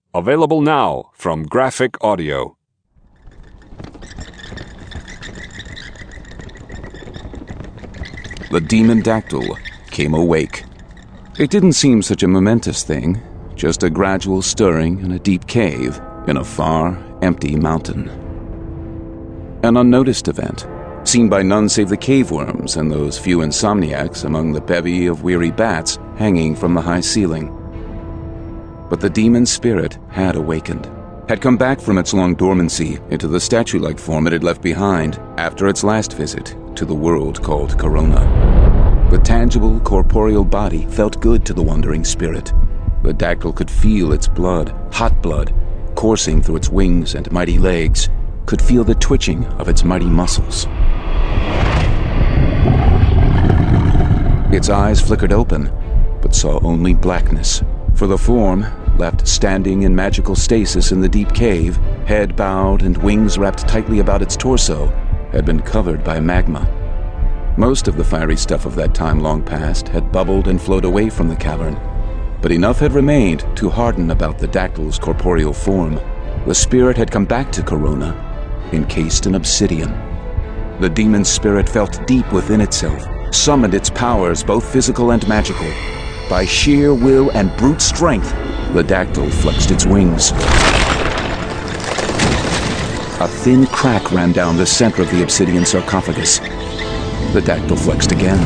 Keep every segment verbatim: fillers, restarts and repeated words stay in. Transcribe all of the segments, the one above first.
Available now from Graphic Audio. The demon Dactyl came awake. It didn't seem such a momentous thing, just a gradual stirring in a deep cave in a far, empty mountain. An unnoticed event, seen by none save the cave worms and those few insomniacs among the bevy of weary bats hanging from the high ceiling. But the demon spirit had awakened, had come back from its long dormancy into the statue-like form it had left behind after its last visit to the world called Corona. The tangible, corporeal body felt good to the wandering spirit. The Dactyl could feel its blood, hot blood, coursing through its wings and mighty legs, could feel the twitching of its mighty muscles. Its eyes flickered open, but saw only blackness, for the form, left standing in magical stasis in the deep cave, head bowed and wings wrapped tightly about its torso, had been covered by magma. Most of the fiery stuff of that time long past had bubbled and flowed away from the cavern, but enough had remained to harden about the Dactyl's corporeal form. The spirit had come back to Corona, encased in obsidian. The demon spirit felt deep within itself, summoned its powers, both physical and magical. By sheer will and brute strength, the Dactyl flexed its wings. A thin crack ran down the center of the obsidian sarcophagus. The Dactyl flexed again.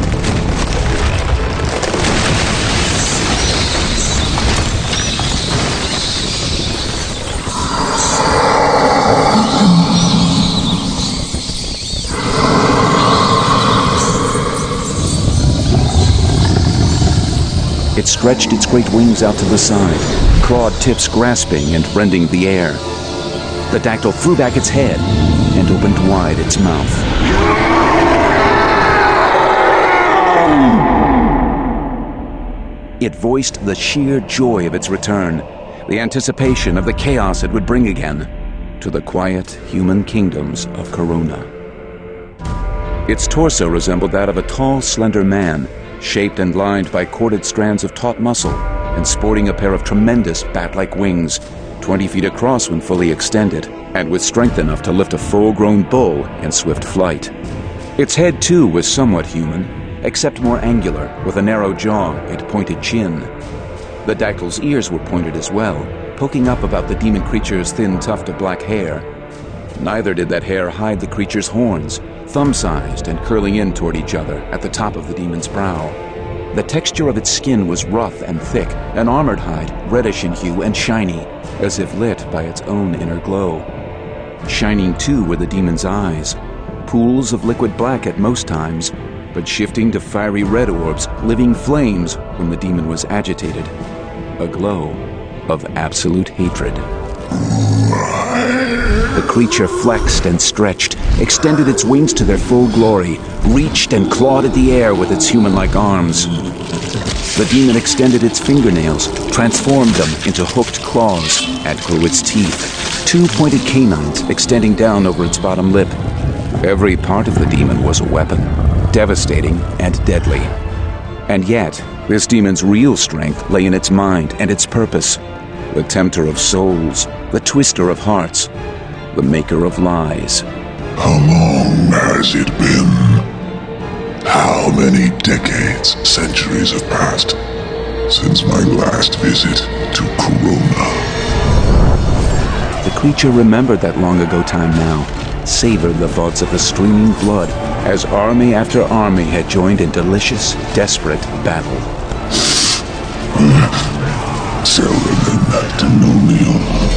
It stretched its great wings out to the side, clawed tips grasping and rending the air. The Dactyl threw back its head and opened wide its mouth. It voiced the sheer joy of its return, the anticipation of the chaos it would bring again to the quiet human kingdoms of Corona. Its torso resembled that of a tall, slender man, shaped and lined by corded strands of taut muscle and sporting a pair of tremendous bat-like wings, twenty feet across when fully extended, and with strength enough to lift a full-grown bull in swift flight. Its head, too, was somewhat human, except more angular, with a narrow jaw and pointed chin. The Dactyl's ears were pointed as well, poking up about the demon creature's thin tuft of black hair. Neither did that hair hide the creature's horns, thumb-sized and curling in toward each other at the top of the demon's brow. The texture of its skin was rough and thick, an armored hide, reddish in hue and shiny, as if lit by its own inner glow. Shining, too, were the demon's eyes, pools of liquid black at most times, but shifting to fiery red orbs, living flames when the demon was agitated, a glow of absolute hatred. The creature flexed and stretched, extended its wings to their full glory, reached and clawed at the air with its human-like arms. The demon extended its fingernails, transformed them into hooked claws, and grew its teeth, two pointed canines extending down over its bottom lip. Every part of the demon was a weapon, devastating and deadly. And yet, this demon's real strength lay in its mind and its purpose. The tempter of souls, the twister of hearts, the maker of lies. How long has it been? How many decades, centuries have passed since my last visit to Corona? The creature remembered that long ago time now, savored the thoughts of the streaming blood as army after army had joined in delicious, desperate battle. Seldom that Denonial.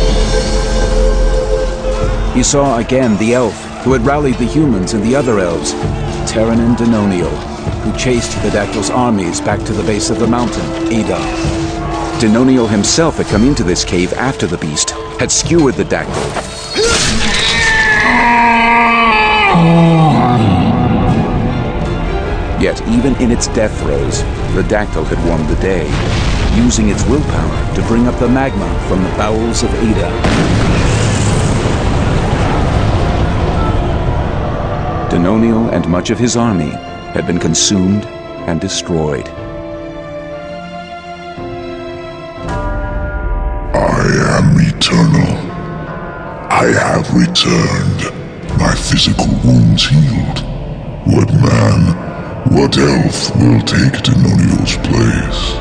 He saw again the elf who had rallied the humans and the other elves, Terranin Denonial, who chased the Dactyl's armies back to the base of the mountain, Ada. Denonial himself had come into this cave after the beast, had skewered the Dactyl. Yet even in its death throes, the Dactyl had won the day, using its willpower to bring up the magma from the bowels of Ada. Denonial and much of his army had been consumed and destroyed. I am eternal. I have returned, my physical wounds healed. What man, what elf will take Denonio's place?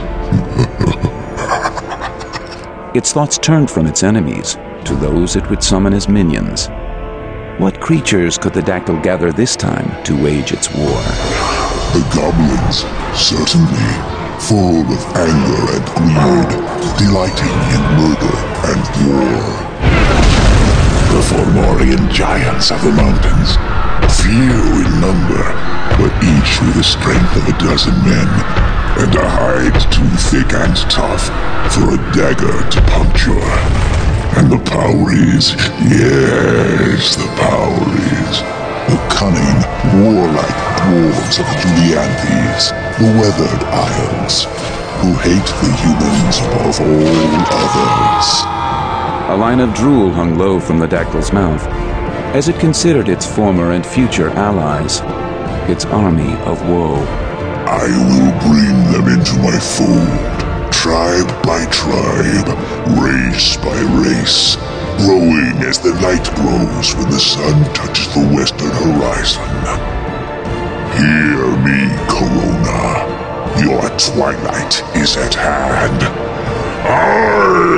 Its thoughts turned from its enemies to those it would summon as minions. What creatures could the Dactyl gather this time to wage its war? The goblins, certainly, full of anger and greed, delighting in murder and war. The Fomorian giants of the mountains, few in number, but each with the strength of a dozen men, and a hide too thick and tough for a dagger to puncture. And the Powries, yes, the Powries. The cunning, warlike dwarves of Julianthes, the Weathered Isles, who hate the humans above all others. A line of drool hung low from the Dactyl's mouth, as it considered its former and future allies, its army of woe. I will bring them into my fold. Tribe by tribe, race by race, growing as the night grows when the sun touches the western horizon. Hear me, Corona. Your twilight is at hand. I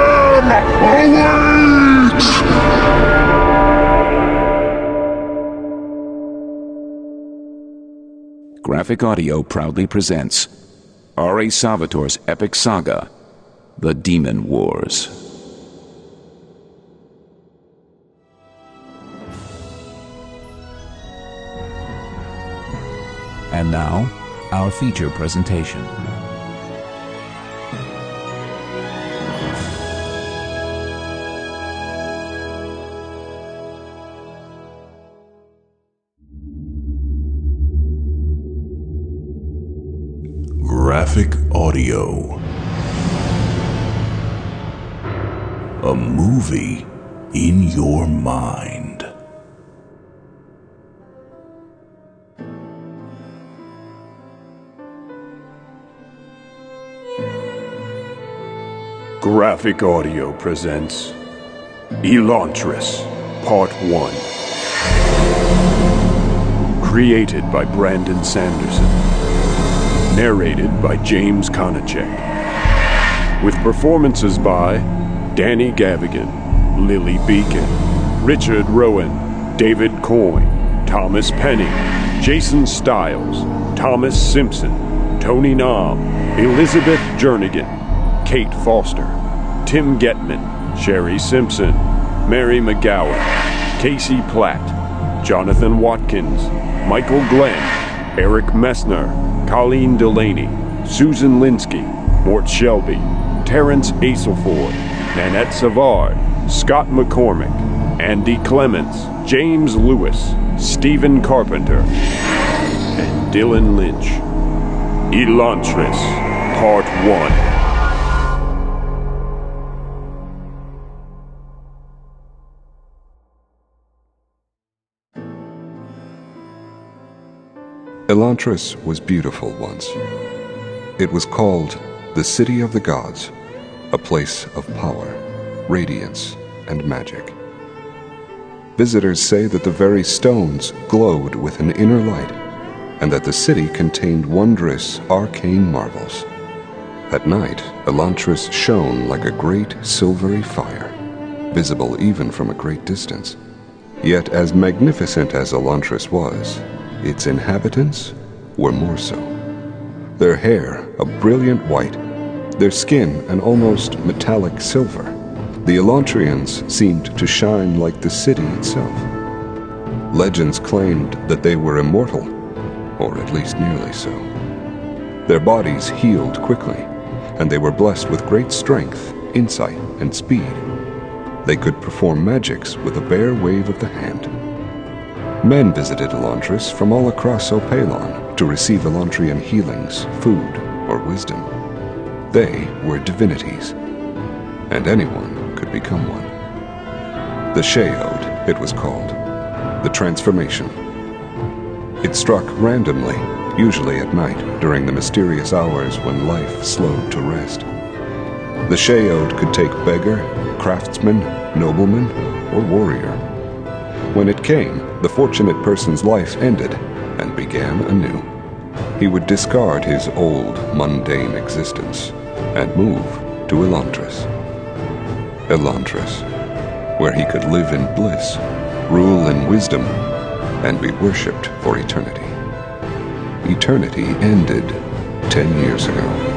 am awake! Graphic Audio proudly presents R A. Salvatore's epic saga, The Demon Wars. And now, our feature presentation. Graphic Audio. A movie in your mind. Graphic Audio presents Elantris, Part one. Created by Brandon Sanderson. Narrated by James Konachek. With performances by Danny Gavigan, Lily Beacon, Richard Rowan, David Coyne, Thomas Penny, Jason Stiles, Thomas Simpson, Tony Nam, Elizabeth Jernigan, Kate Foster, Tim Getman, Sherry Simpson, Mary McGowan, Casey Platt, Jonathan Watkins, Michael Glenn, Eric Messner, Colleen Delaney, Susan Linsky, Mort Shelby, Terrence Aselford, Nanette Savard, Scott McCormick, Andy Clements, James Lewis, Stephen Carpenter, and Dylan Lynch. Elantris, Part one. Elantris was beautiful once. It was called the City of the Gods, a place of power, radiance, and magic. Visitors say that the very stones glowed with an inner light, and that the city contained wondrous, arcane marvels. At night, Elantris shone like a great silvery fire, visible even from a great distance. Yet as magnificent as Elantris was, its inhabitants were more so. Their hair a brilliant white, their skin an almost metallic silver. The Elantrians seemed to shine like the city itself. Legends claimed that they were immortal, or at least nearly so. Their bodies healed quickly, and they were blessed with great strength, insight, and speed. They could perform magics with a bare wave of the hand. Men visited Elantris from all across Opalon to receive Elantrian healings, food, or wisdom. They were divinities, and anyone could become one. The Sheod, it was called, the transformation. It struck randomly, usually at night during the mysterious hours when life slowed to rest. The Sheod could take beggar, craftsman, nobleman, or warrior. When it came, the fortunate person's life ended and began anew. He would discard his old, mundane existence and move to Elantris. Elantris, where he could live in bliss, rule in wisdom, and be worshipped for eternity. Eternity ended ten years ago.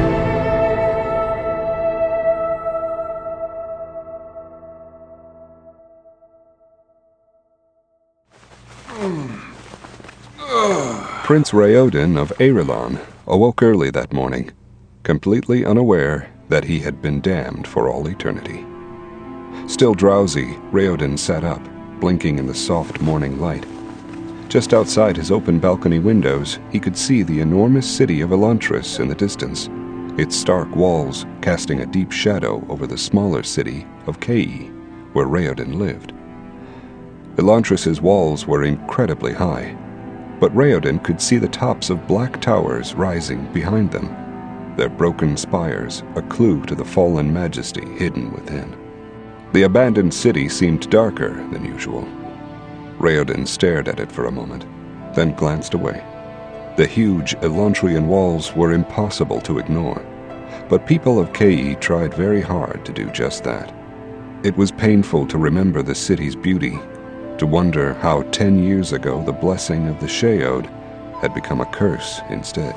Prince Raoden of Aerilon awoke early that morning, completely unaware that he had been damned for all eternity. Still drowsy, Raoden sat up, blinking in the soft morning light. Just outside his open balcony windows, he could see the enormous city of Elantris in the distance, its stark walls casting a deep shadow over the smaller city of Kei, where Raoden lived. Elantris's walls were incredibly high, but Raoden could see the tops of black towers rising behind them, their broken spires a clue to the fallen majesty hidden within. The abandoned city seemed darker than usual. Raoden stared at it for a moment, then glanced away. The huge Elantrian walls were impossible to ignore, but people of Kei tried very hard to do just that. It was painful to remember the city's beauty, to wonder how ten years ago the blessing of the Sheod had become a curse instead.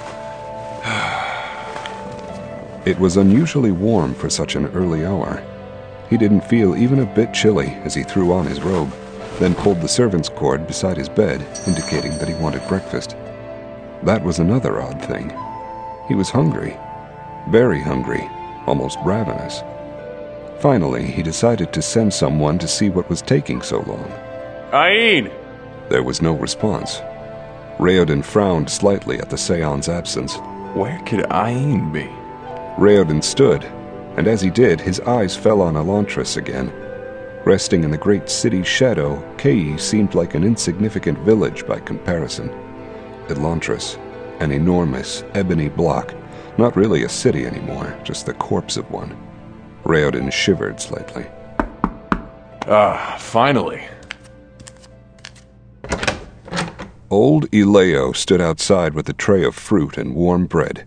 It was unusually warm for such an early hour. He didn't feel even a bit chilly as he threw on his robe, then pulled the servant's cord beside his bed, indicating that he wanted breakfast. That was another odd thing. He was hungry. Very hungry, almost ravenous. Finally, he decided to send someone to see what was taking so long. Ain! There was no response. Raoden frowned slightly at the Seon's absence. Where could Ain be? Raoden stood, and as he did, his eyes fell on Elantris again. Resting in the great city's shadow, Kei seemed like an insignificant village by comparison. Elantris, an enormous, ebony block, not really a city anymore, just the corpse of one. Raoden shivered slightly. Ah, finally. Old Eleo stood outside with a tray of fruit and warm bread.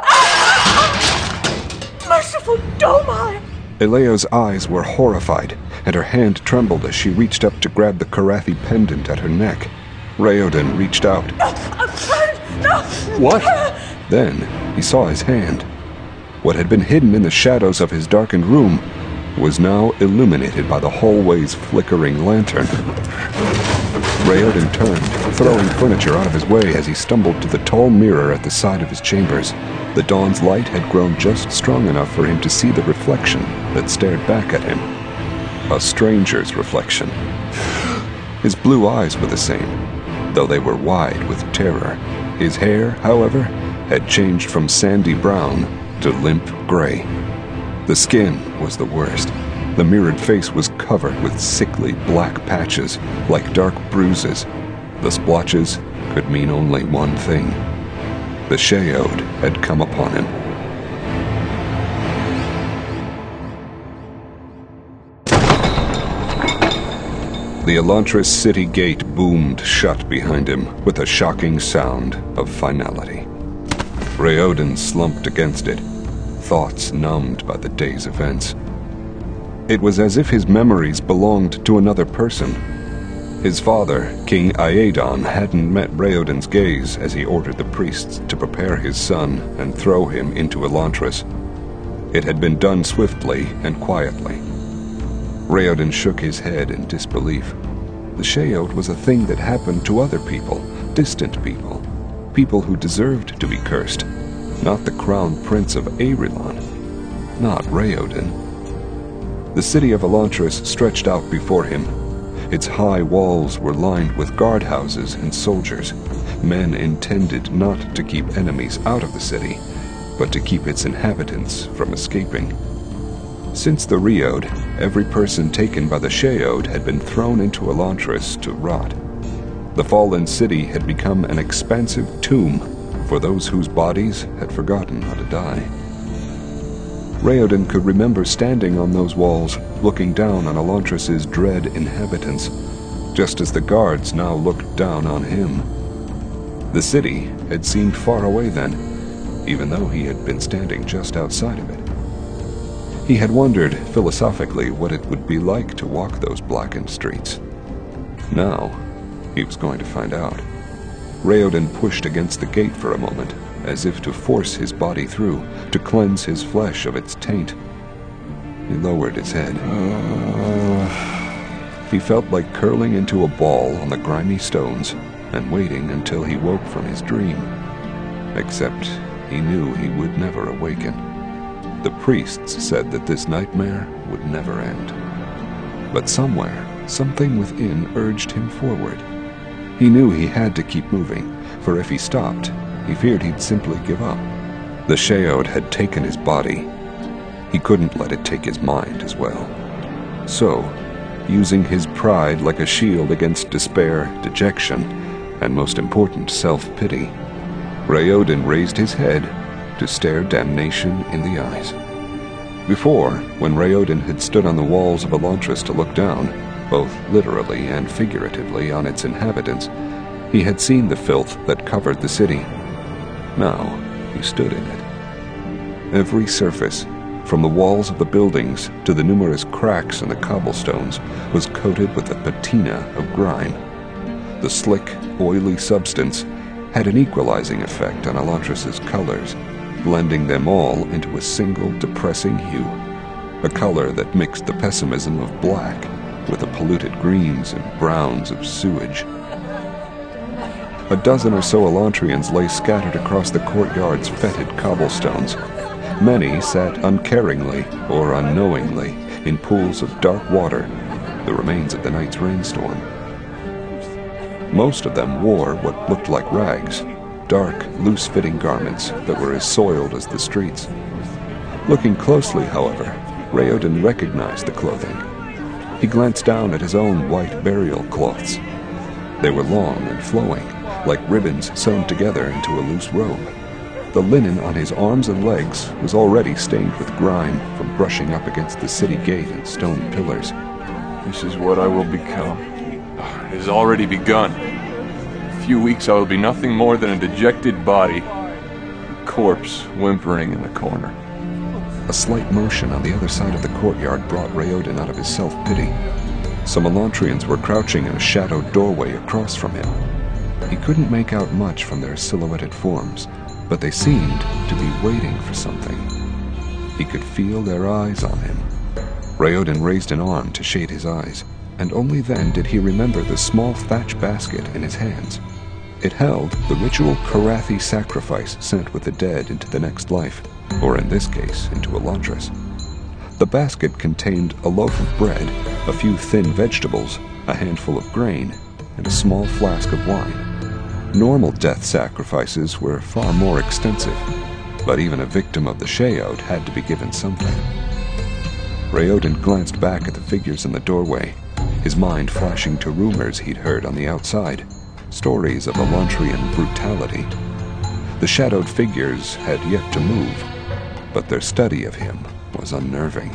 Merciful Domai! Eleo's eyes were horrified, and her hand trembled as she reached up to grab the Karathi pendant at her neck. Raoden reached out. No, I'm afraid, no! What? Then he saw his hand. What had been hidden in the shadows of his darkened room was now illuminated by the hallway's flickering lantern. Raoden turned, throwing furniture out of his way as he stumbled to the tall mirror at the side of his chambers. The dawn's light had grown just strong enough for him to see the reflection that stared back at him. A stranger's reflection. His blue eyes were the same, though they were wide with terror. His hair, however, had changed from sandy brown to limp gray. The skin was the worst. The mirrored face was covered with sickly black patches, like dark bruises. The splotches could mean only one thing. The Sheod had come upon him. The Elantris city gate boomed shut behind him with a shocking sound of finality. Raoden slumped against it, thoughts numbed by the day's events. It was as if his memories belonged to another person. His father, King Aedon, hadn't met Raoden's gaze as he ordered the priests to prepare his son and throw him into Elantris. It had been done swiftly and quietly. Raoden shook his head in disbelief. The Sheod was a thing that happened to other people, distant people, people who deserved to be cursed, not the crown prince of Aerilon, not Raoden. The city of Elantris stretched out before him. Its high walls were lined with guardhouses and soldiers, men intended not to keep enemies out of the city, but to keep its inhabitants from escaping. Since the Reod, every person taken by the Sheod had been thrown into Elantris to rot. The fallen city had become an expansive tomb for those whose bodies had forgotten how to die. Raoden could remember standing on those walls, looking down on Elantris' dread inhabitants, just as the guards now looked down on him. The city had seemed far away then, even though he had been standing just outside of it. He had wondered philosophically what it would be like to walk those blackened streets. Now, he was going to find out. Raoden pushed against the gate for a moment, as if to force his body through, to cleanse his flesh of its taint. He lowered his head. Uh, he felt like curling into a ball on the grimy stones and waiting until he woke from his dream. Except he knew he would never awaken. The priests said that this nightmare would never end. But somewhere, something within urged him forward. He knew he had to keep moving, for if he stopped, he feared he'd simply give up. The Sheod had taken his body. He couldn't let it take his mind as well. So, using his pride like a shield against despair, dejection, and most important, self-pity, Raoden raised his head to stare damnation in the eyes. Before, when Raoden had stood on the walls of Elantris to look down, both literally and figuratively, on its inhabitants, he had seen the filth that covered the city. Now, he stood in it. Every surface, from the walls of the buildings to the numerous cracks in the cobblestones, was coated with a patina of grime. The slick, oily substance had an equalizing effect on Elantris' colors, blending them all into a single depressing hue, a color that mixed the pessimism of black with the polluted greens and browns of sewage. A dozen or so Elantrians lay scattered across the courtyard's fetid cobblestones. Many sat uncaringly or unknowingly in pools of dark water, the remains of the night's rainstorm. Most of them wore what looked like rags, dark, loose-fitting garments that were as soiled as the streets. Looking closely, however, Raoden recognized the clothing. He glanced down at his own white burial cloths. They were long and flowing, like ribbons sewn together into a loose robe. The linen on his arms and legs was already stained with grime from brushing up against the city gate and stone pillars. This is what I will become. It has already begun. In a few weeks I will be nothing more than a dejected body, a corpse whimpering in the corner. A slight motion on the other side of the courtyard brought Raoden out of his self-pity. Some Elantrians were crouching in a shadowed doorway across from him. He couldn't make out much from their silhouetted forms, but they seemed to be waiting for something. He could feel their eyes on him. Raoden raised an arm to shade his eyes, and only then did he remember the small thatch basket in his hands. It held the ritual Karathi sacrifice sent with the dead into the next life, or in this case, into Elantris. The basket contained a loaf of bread, a few thin vegetables, a handful of grain, and a small flask of wine. Normal death sacrifices were far more extensive, but even a victim of the Sheod had to be given something. Raoden glanced back at the figures in the doorway, his mind flashing to rumors he'd heard on the outside, stories of Elantrian brutality. The shadowed figures had yet to move, but their study of him was unnerving.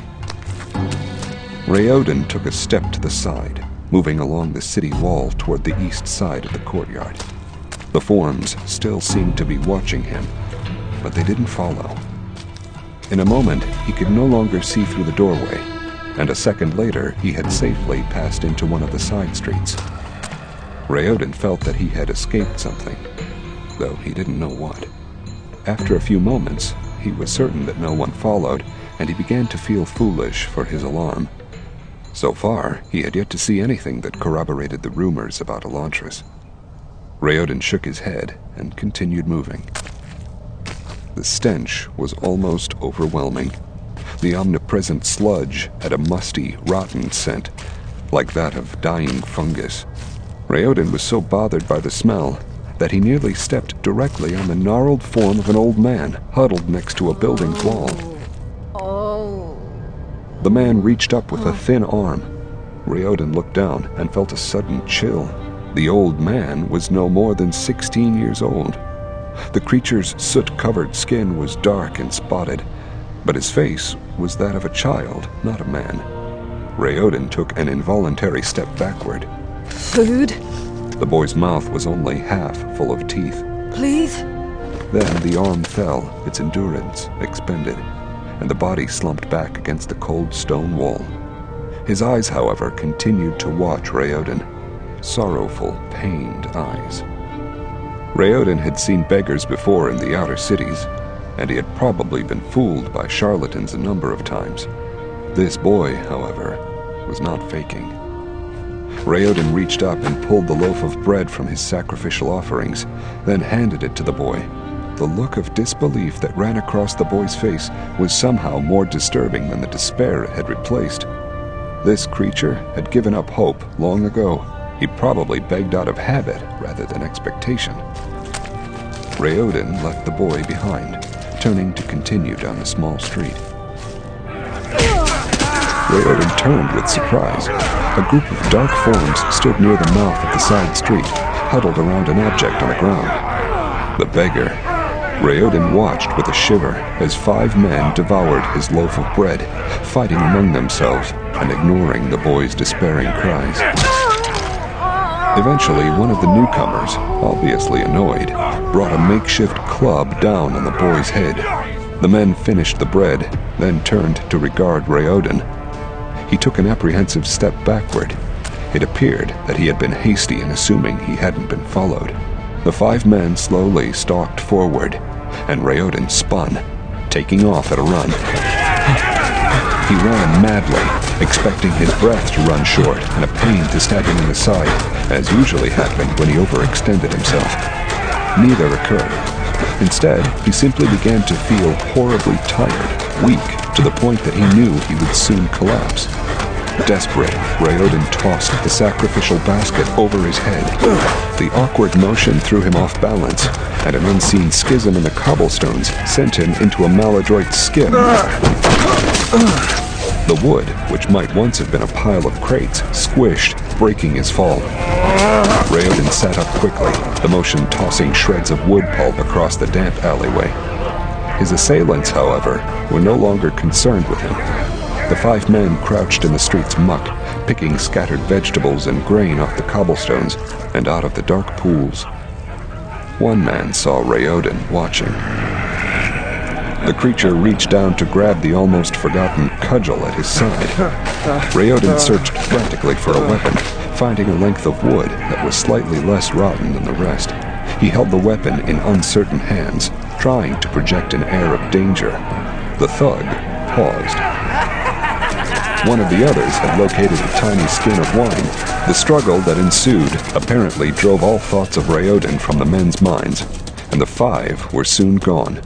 Raoden took a step to the side, moving along the city wall toward the east side of the courtyard. The forms still seemed to be watching him, but they didn't follow. In a moment, he could no longer see through the doorway, and a second later he had safely passed into one of the side streets. Raoden felt that he had escaped something, though he didn't know what. After a few moments, he was certain that no one followed, and he began to feel foolish for his alarm. So far, he had yet to see anything that corroborated the rumors about Elantris. Raoden shook his head and continued moving. The stench was almost overwhelming. The omnipresent sludge had a musty, rotten scent, like that of dying fungus. Raoden was so bothered by the smell that he nearly stepped directly on the gnarled form of an old man huddled next to a building's wall. The man reached up with a thin arm. Raoden looked down and felt a sudden chill. The old man was no more than sixteen years old. The creature's soot-covered skin was dark and spotted, but his face was that of a child, not a man. Raoden took an involuntary step backward. Food? The boy's mouth was only half full of teeth. Please? Then the arm fell, its endurance expended, and the body slumped back against the cold stone wall. His eyes, however, continued to watch Raoden. Sorrowful, pained eyes. Raoden had seen beggars before in the outer cities, and he had probably been fooled by charlatans a number of times. This boy, however, was not faking. Raoden reached up and pulled the loaf of bread from his sacrificial offerings, then handed it to the boy. The look of disbelief that ran across the boy's face was somehow more disturbing than the despair it had replaced. This creature had given up hope long ago. He probably begged out of habit rather than expectation. Raoden left the boy behind, turning to continue down the small street. Raoden turned with surprise. A group of dark forms stood near the mouth of the side street, huddled around an object on the ground. The beggar. Raoden watched with a shiver as five men devoured his loaf of bread, fighting among themselves and ignoring the boy's despairing cries. Eventually, one of the newcomers, obviously annoyed, brought a makeshift club down on the boy's head. The men finished the bread, then turned to regard Raoden. He took an apprehensive step backward. It appeared that he had been hasty in assuming he hadn't been followed. The five men slowly stalked forward, and Raoden spun, taking off at a run. He ran madly, expecting his breath to run short and a pain to stab him in the side, as usually happened when he overextended himself. Neither occurred. Instead, he simply began to feel horribly tired, weak, to the point that he knew he would soon collapse. Desperate, Raoden tossed the sacrificial basket over his head. The awkward motion threw him off balance, and an unseen schism in the cobblestones sent him into a maladroit skim. The wood, which might once have been a pile of crates, squished, breaking his fall. Raoden sat up quickly, the motion tossing shreds of wood pulp across the damp alleyway. His assailants, however, were no longer concerned with him. The five men crouched in the street's muck, picking scattered vegetables and grain off the cobblestones and out of the dark pools. One man saw Raoden watching. The creature reached down to grab the almost forgotten cudgel at his side. Raoden searched frantically for a weapon, finding a length of wood that was slightly less rotten than the rest. He held the weapon in uncertain hands, trying to project an air of danger. The thug paused. One of the others had located a tiny skin of wine. The struggle that ensued apparently drove all thoughts of Raoden from the men's minds, and the five were soon gone.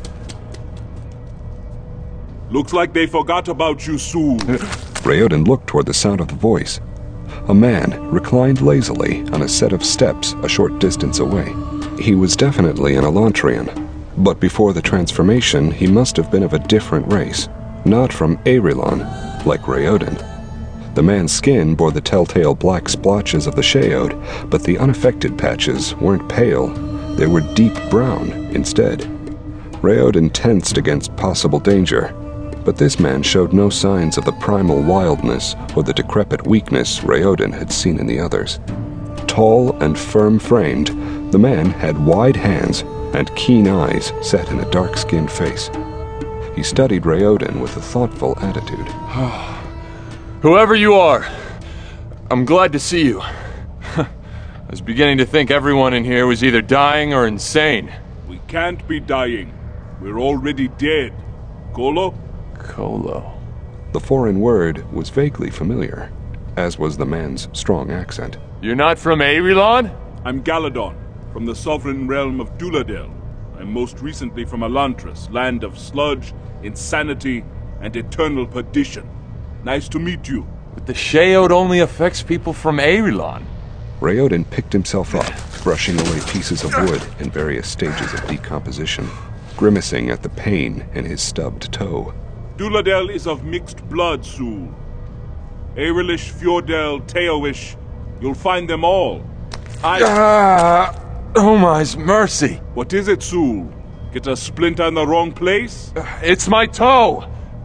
Looks like they forgot about you, Sul. Raoden looked toward the sound of the voice. A man reclined lazily on a set of steps a short distance away. He was definitely an Elantrian, but before the transformation he must have been of a different race, not from Aerilon, like Raoden. The man's skin bore the telltale black splotches of the Sheod, but the unaffected patches weren't pale. They were deep brown instead. Raoden tensed against possible danger, but this man showed no signs of the primal wildness or the decrepit weakness Raoden had seen in the others. Tall and firm-framed, the man had wide hands and keen eyes set in a dark-skinned face. He studied Raoden with a thoughtful attitude. Whoever you are, I'm glad to see you. I was beginning to think everyone in here was either dying or insane. We can't be dying. We're already dead. Kolo? Kolo. The foreign word was vaguely familiar, as was the man's strong accent. You're not from Aerilon? I'm Galadon, from the sovereign realm of Duladel. I'm most recently from Elantris, land of sludge, insanity, and eternal perdition. Nice to meet you. But the Sheod only affects people from Aerilon. Raoden picked himself up, brushing away pieces of wood in various stages of decomposition, grimacing at the pain in his stubbed toe. Duladel is of mixed blood, Sul. Aerilish, Fjordel, Teowish, you'll find them all. I... Ah! Oh my's mercy! What is it, Sul? Get a splinter in the wrong place? It's my toe!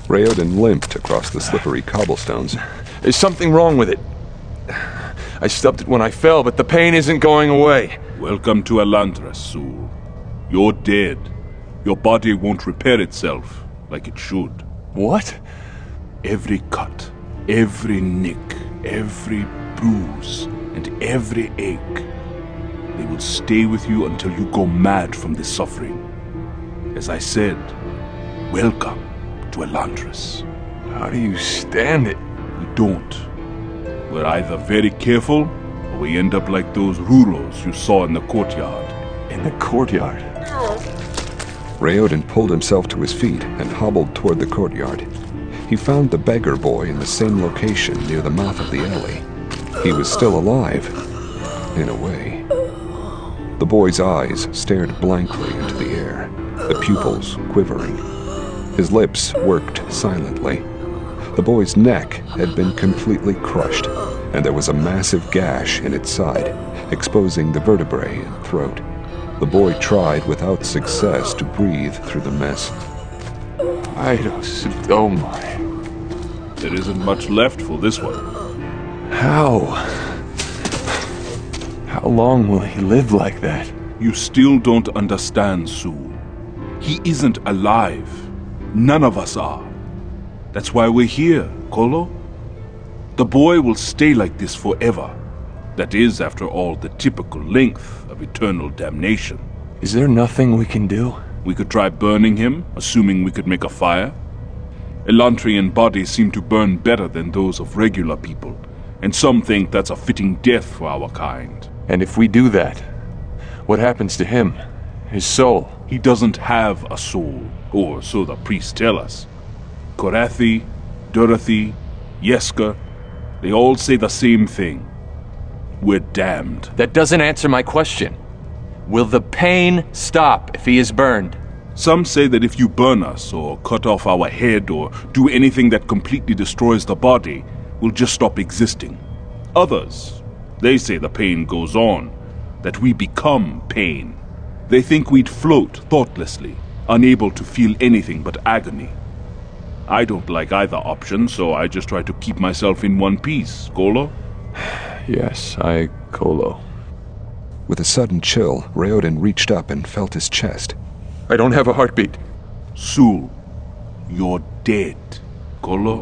Raoden limped across the slippery cobblestones. There's something wrong with it. I stubbed it when I fell, but the pain isn't going away. Welcome to Elantris, Sul. You're dead. Your body won't repair itself like it should. What? Every cut, every nick, every bruise, and every ache, they will stay with you until you go mad from the suffering. As I said, welcome to Elantris. How do you stand it? We don't. We're either very careful, or we end up like those Ruros you saw in the courtyard. In the courtyard? Raoden pulled himself to his feet and hobbled toward the courtyard. He found the beggar boy in the same location near the mouth of the alley. He was still alive, in a way. The boy's eyes stared blankly into the air, the pupils quivering. His lips worked silently. The boy's neck had been completely crushed, and there was a massive gash in its side, exposing the vertebrae and throat. The boy tried without success to breathe through the mess. Eidos Domai. There isn't much left for this one. How? How long will he live like that? You still don't understand, Sul. He isn't alive. None of us are. That's why we're here, Kolo. The boy will stay like this forever. That is, after all, the typical length of eternal damnation. Is there nothing we can do? We could try burning him, assuming we could make a fire. Elantrian bodies seem to burn better than those of regular people, and some think that's a fitting death for our kind. And if we do that, what happens to him? His soul? He doesn't have a soul, or so the priests tell us. Korathi, Dorothy, Yeska, they all say the same thing. We're damned. That doesn't answer my question. Will the pain stop if he is burned? Some say that if you burn us, or cut off our head, or do anything that completely destroys the body, we'll just stop existing. Others, they say the pain goes on, that we become pain. They think we'd float thoughtlessly, unable to feel anything but agony. I don't like either option, so I just try to keep myself in one piece, Kolo. Yes, I Kolo. With a sudden chill, Raoden reached up and felt his chest. I don't have a heartbeat. Sul, you're dead, Kolo.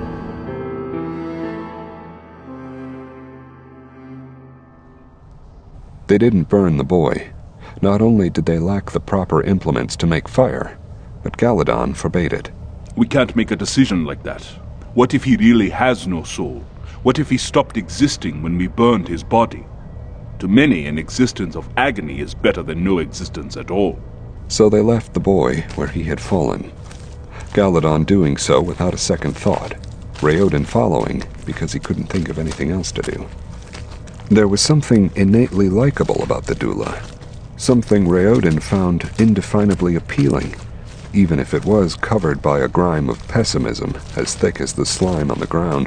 They didn't burn the boy. Not only did they lack the proper implements to make fire, but Galladon forbade it. We can't make a decision like that. What if he really has no soul? What if he stopped existing when we burned his body? To many, an existence of agony is better than no existence at all. So they left the boy where he had fallen. Galladon doing so without a second thought, Raoden following because he couldn't think of anything else to do. There was something innately likable about the doula, something Raoden found indefinably appealing, even if it was covered by a grime of pessimism as thick as the slime on the ground.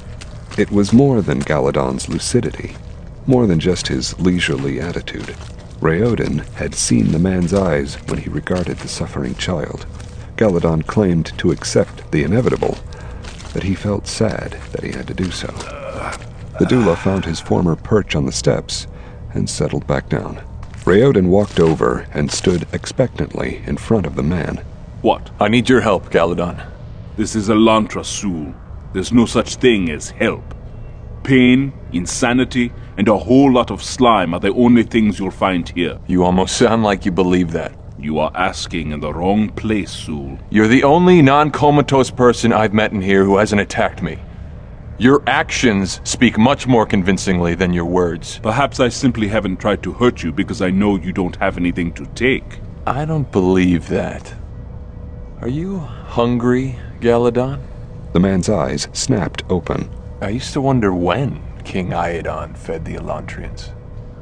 It was more than Galladon's lucidity, more than just his leisurely attitude. Raoden had seen the man's eyes when he regarded the suffering child. Galladon claimed to accept the inevitable, but he felt sad that he had to do so. The doula found his former perch on the steps and settled back down. Raoden walked over and stood expectantly in front of the man. What? I need your help, Galladon. This is Elantris, Sul. There's no such thing as help. Pain, insanity, and a whole lot of slime are the only things you'll find here. You almost sound like you believe that. You are asking in the wrong place, Sul. You're the only non-comatose person I've met in here who hasn't attacked me. Your actions speak much more convincingly than your words. Perhaps I simply haven't tried to hurt you because I know you don't have anything to take. I don't believe that. Are you hungry, Galladon? The man's eyes snapped open. I used to wonder when King Iadon fed the Elantrians.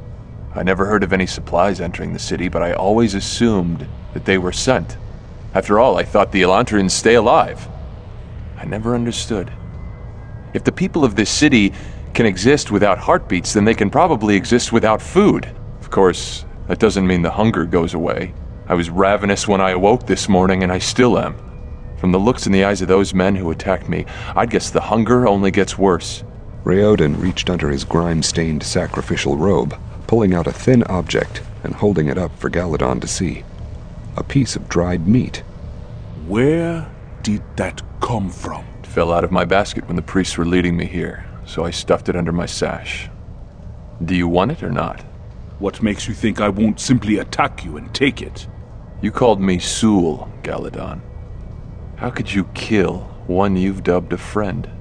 I never heard of any supplies entering the city, but I always assumed that they were sent. After all, I thought the Elantrians stay alive. I never understood. If the people of this city can exist without heartbeats, then they can probably exist without food. Of course, that doesn't mean the hunger goes away. I was ravenous when I awoke this morning, and I still am. From the looks in the eyes of those men who attacked me, I'd guess the hunger only gets worse. Raoden reached under his grime-stained sacrificial robe, pulling out a thin object and holding it up for Galladon to see. A piece of dried meat. Where did that come from? It fell out of my basket when the priests were leading me here, so I stuffed it under my sash. Do you want it or not? What makes you think I won't simply attack you and take it? You called me Sul, Galladon. How could you kill one you've dubbed a friend?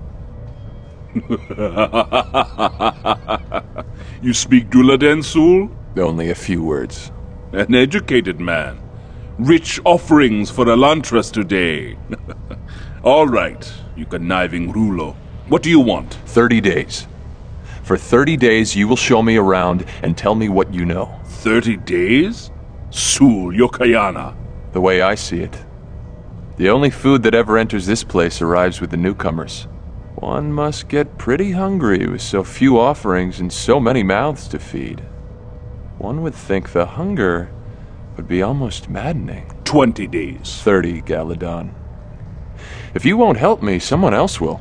You speak Dulladen, Sul? Only a few words. An educated man. Rich offerings for Elantris today. All right, you conniving Rulo. What do you want? Thirty days. For thirty days, you will show me around and tell me what you know. Thirty days? Sul Yokayana. The way I see it, the only food that ever enters this place arrives with the newcomers. One must get pretty hungry with so few offerings and so many mouths to feed. One would think the hunger would be almost maddening. Twenty days. Thirty, Galladon. If you won't help me, someone else will.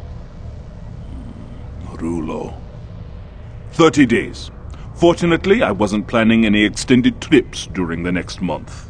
Rulo. Thirty days. Fortunately, I wasn't planning any extended trips during the next month.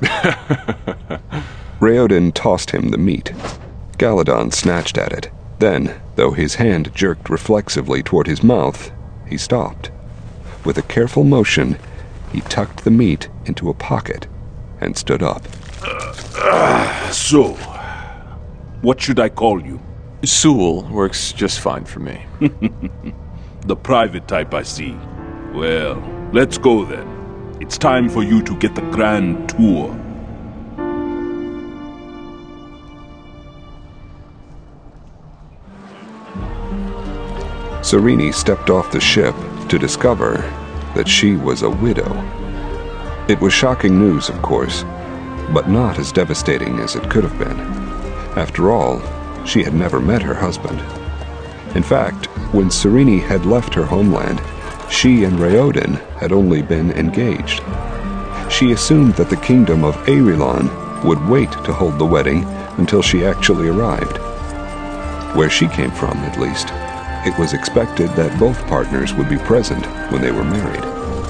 Raoden tossed him the meat. Galladon snatched at it. Then, though his hand jerked reflexively toward his mouth, he stopped. With a careful motion, he tucked the meat into a pocket and stood up. Uh, uh, so, what should I call you? Sul works just fine for me. The private type, I see. Well, let's go then. It's time for you to get the grand tour. Serene stepped off the ship to discover that she was a widow. It was shocking news, of course, but not as devastating as it could have been. After all, she had never met her husband. In fact, when Serene had left her homeland, she and Raoden had only been engaged. She assumed that the kingdom of Aerilon would wait to hold the wedding until she actually arrived. Where she came from, at least, it was expected that both partners would be present when they were married.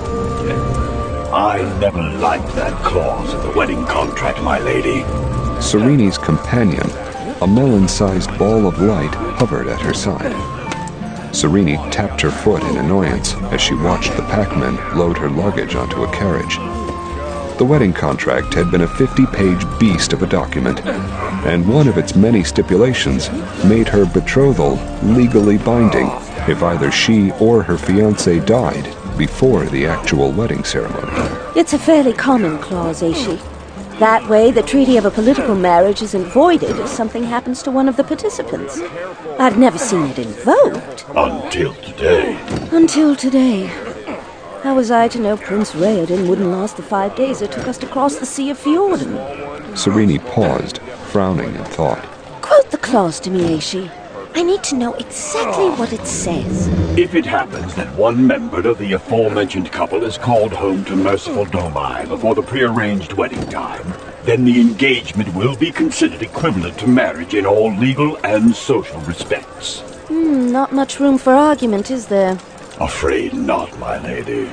I never liked that clause in the wedding contract, my lady. Serene's companion, a melon-sized ball of light, hovered at her side. Serene tapped her foot in annoyance as she watched the packmen load her luggage onto a carriage. The wedding contract had been a fifty-page beast of a document, and one of its many stipulations made her betrothal legally binding if either she or her fiancé died before the actual wedding ceremony. It's a fairly common clause, Aishi. That way, the treaty of a political marriage isn't voided if something happens to one of the participants. I've never seen it invoked. Until today. Until today. How was I to know Prince Raoden wouldn't last the five days it took us to cross the Sea of Fjorden? Serene paused, frowning in thought. Quote the clause to me, Aishi. I need to know exactly what it says. If it happens that one member of the aforementioned couple is called home to Merciful Domai before the prearranged wedding time, then the engagement will be considered equivalent to marriage in all legal and social respects. Hmm, not much room for argument, is there? Afraid not, my lady.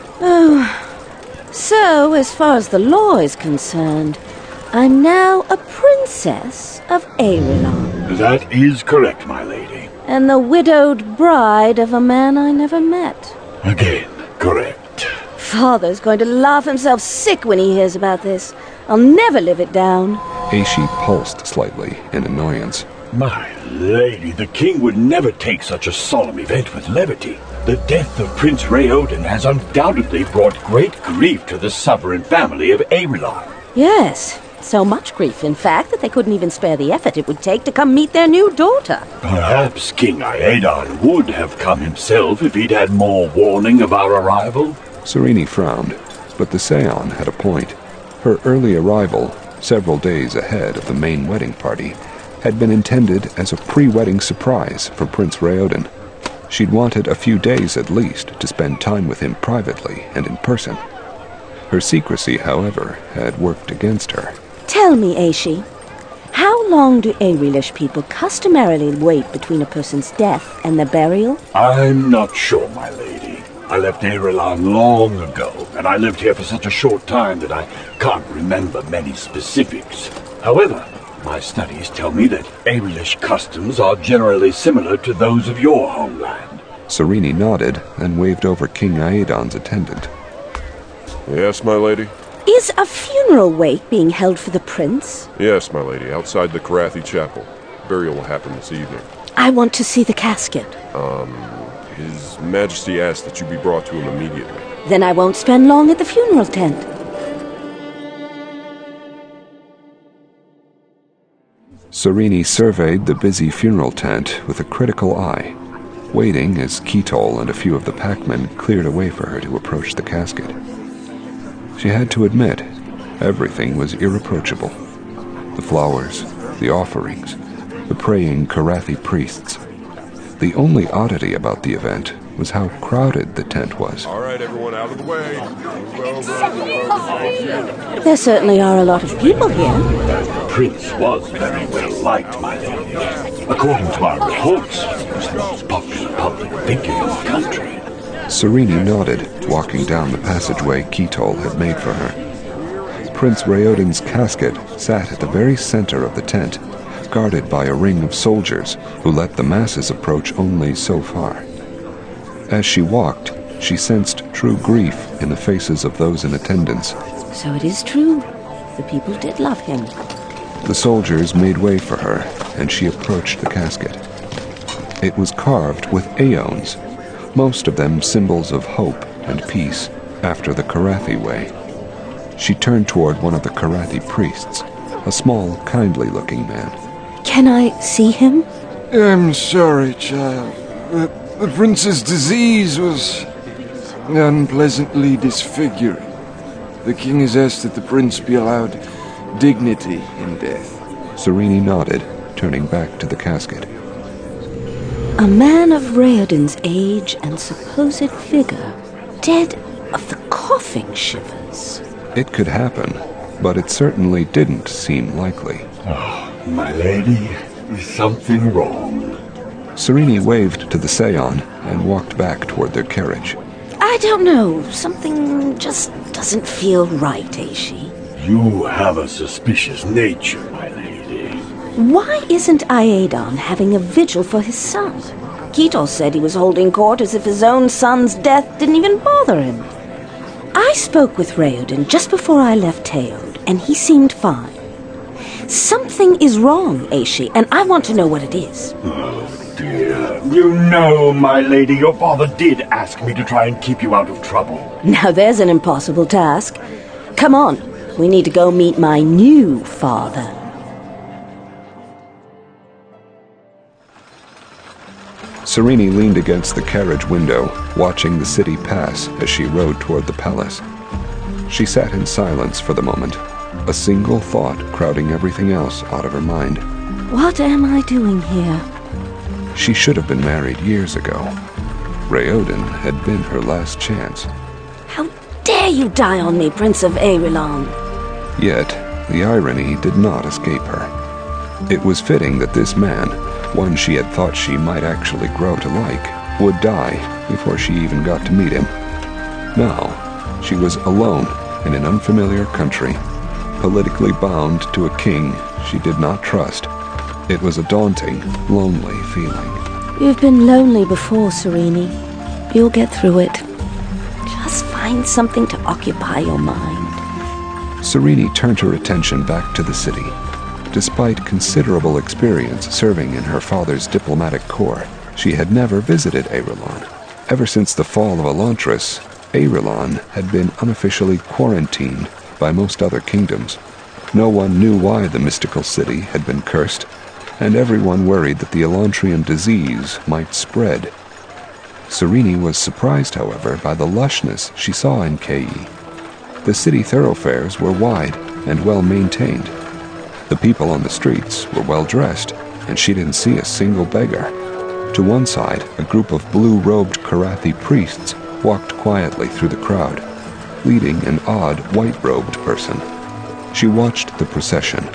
Oh. So, as far as the law is concerned, I'm now a princess of Aerilon. That is correct, my lady. And the widowed bride of a man I never met. Again, correct. Father's going to laugh himself sick when he hears about this. I'll never live it down. Aishi pulsed slightly in annoyance. My lady, the king would never take such a solemn event with levity. The death of Prince Raoden has undoubtedly brought great grief to the sovereign family of Aerilon. Yes. So much grief, in fact, that they couldn't even spare the effort it would take to come meet their new daughter. Perhaps King Aedan would have come himself if he'd had more warning of our arrival. Serene frowned, but the Seon had a point. Her early arrival, several days ahead of the main wedding party, had been intended as a pre-wedding surprise for Prince Raoden. She'd wanted a few days at least to spend time with him privately and in person. Her secrecy, however, had worked against her. Tell me, Aishi, how long do Arelish people customarily wait between a person's death and their burial? I'm not sure, my lady. I left Aerilon long ago, and I lived here for such a short time that I can't remember many specifics. However, my studies tell me that Arelish customs are generally similar to those of your homeland. Serene nodded and waved over King Aedon's attendant. Yes, my lady? Is a funeral wake being held for the prince? Yes, my lady, outside the Karathi chapel. Burial will happen this evening. I want to see the casket. Um, His Majesty asked that you be brought to him immediately. Then I won't spend long at the funeral tent. Serene surveyed the busy funeral tent with a critical eye, waiting as Ketol and a few of the packmen cleared a way for her to approach the casket. She had to admit, everything was irreproachable. The flowers, the offerings, the praying Karathi priests. The only oddity about the event was how crowded the tent was. All right, everyone, out of the way. There certainly are a lot of people here. The prince was very well liked, my lady. According to our reports, he was the most popular public figure in the country. Serene nodded, walking down the passageway Ketol had made for her. Prince Raoden's casket sat at the very center of the tent, guarded by a ring of soldiers who let the masses approach only so far. As she walked, she sensed true grief in the faces of those in attendance. So it is true. The people did love him. The soldiers made way for her, and she approached the casket. It was carved with aeons, most of them symbols of hope and peace after the Karathi way. She turned toward one of the Karathi priests, a small, kindly-looking man. Can I see him? I'm sorry, child. The, the prince's disease was unpleasantly disfiguring. The king has asked that the prince be allowed dignity in death. Serene nodded, turning back to the casket. A man of Raoden's age and supposed vigor, dead of the coughing shivers. It could happen, but it certainly didn't seem likely. Oh, my lady, is something wrong? Serene waved to the Seon and walked back toward their carriage. I don't know. Something just doesn't feel right, Aishi. You have a suspicious nature, my lady. Why isn't Aedon having a vigil for his son? Ketol said he was holding court as if his own son's death didn't even bother him. I spoke with Raoden just before I left Teod, and he seemed fine. Something is wrong, Aishi, and I want to know what it is. Oh, dear. You know, my lady, your father did ask me to try and keep you out of trouble. Now there's an impossible task. Come on, we need to go meet my new father. Serene leaned against the carriage window, watching the city pass as she rode toward the palace. She sat in silence for the moment, a single thought crowding everything else out of her mind. What am I doing here? She should have been married years ago. Raoden had been her last chance. How dare you die on me, Prince of Aerilon? Yet, the irony did not escape her. It was fitting that this man, one she had thought she might actually grow to like, would die before she even got to meet him. Now, she was alone in an unfamiliar country, politically bound to a king she did not trust. It was a daunting, lonely feeling. You've been lonely before, Serene. You'll get through it. Just find something to occupy your mind. Serene turned her attention back to the city. Despite considerable experience serving in her father's diplomatic corps, she had never visited Aerilon. Ever since the fall of Elantris, Aerilon had been unofficially quarantined by most other kingdoms. No one knew why the mystical city had been cursed, and everyone worried that the Elantrian disease might spread. Serene was surprised, however, by the lushness she saw in Kei. The city thoroughfares were wide and well maintained. The people on the streets were well dressed, and she didn't see a single beggar. To one side, a group of blue-robed Karathi priests walked quietly through the crowd, leading an odd white-robed person. She watched the procession,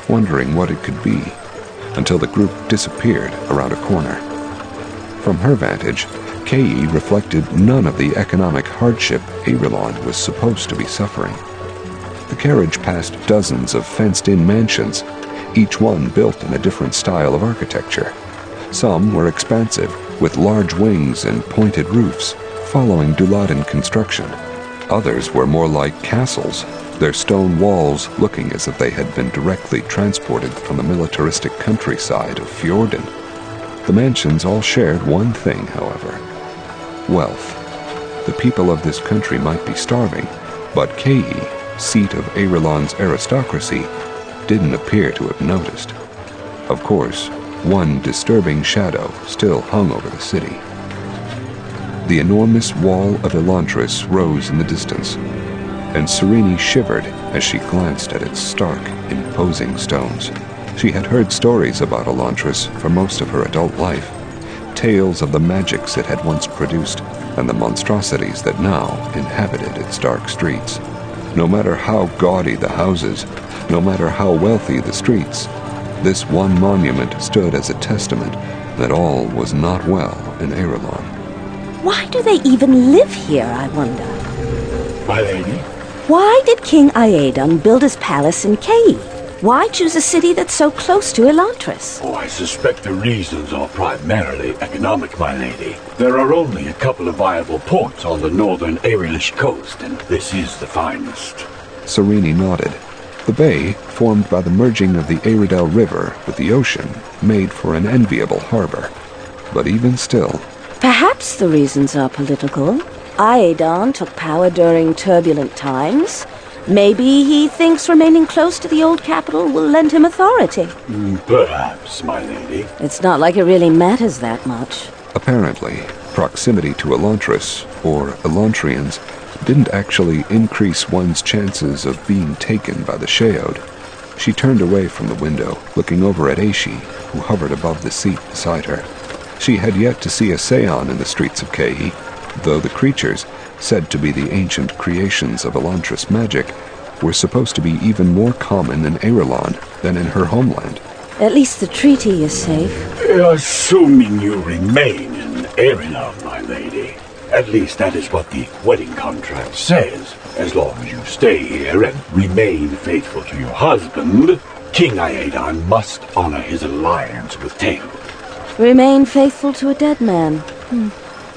wondering what it could be, until the group disappeared around a corner. From her vantage, Kei reflected none of the economic hardship Aerilon was supposed to be suffering. The carriage passed dozens of fenced-in mansions, each one built in a different style of architecture. Some were expansive, with large wings and pointed roofs, following Duladan construction. Others were more like castles, their stone walls looking as if they had been directly transported from the militaristic countryside of Fjorden. The mansions all shared one thing, however: wealth. The people of this country might be starving, but Kei, seat of Aerilon's aristocracy, didn't appear to have noticed. Of course, one disturbing shadow still hung over the city. The enormous wall of Elantris rose in the distance, and Serene shivered as she glanced at its stark, imposing stones. She had heard stories about Elantris for most of her adult life, tales of the magics it had once produced and the monstrosities that now inhabited its dark streets. No matter how gaudy the houses, no matter how wealthy the streets, this one monument stood as a testament that all was not well in Aerilon. Why do they even live here, I wonder? My lady? Why did King Aedan build his palace in Kei? Why choose a city that's so close to Elantris? Oh, I suspect the reasons are primarily economic, my lady. There are only a couple of viable ports on the northern Aerilish coast, and this is the finest. Serene nodded. The bay, formed by the merging of the Aeridel River with the ocean, made for an enviable harbor. But even still... Perhaps the reasons are political. Aedan took power during turbulent times. Maybe he thinks remaining close to the old capital will lend him authority. Mm, perhaps, my lady. It's not like it really matters that much. Apparently, proximity to Elantris, or Elantrians, didn't actually increase one's chances of being taken by the Sheod. She turned away from the window, looking over at Aishi, who hovered above the seat beside her. She had yet to see a Seon in the streets of Kei, though the creatures, said to be the ancient creations of Elantris magic, were supposed to be even more common in Aerilon than in her homeland. At least the treaty is safe. Assuming you remain in Aerilon, my lady. At least that is what the wedding contract says. As long as you stay here and remain faithful to your husband, King Aedan must honor his alliance with Teod. Remain faithful to a dead man. Hmm.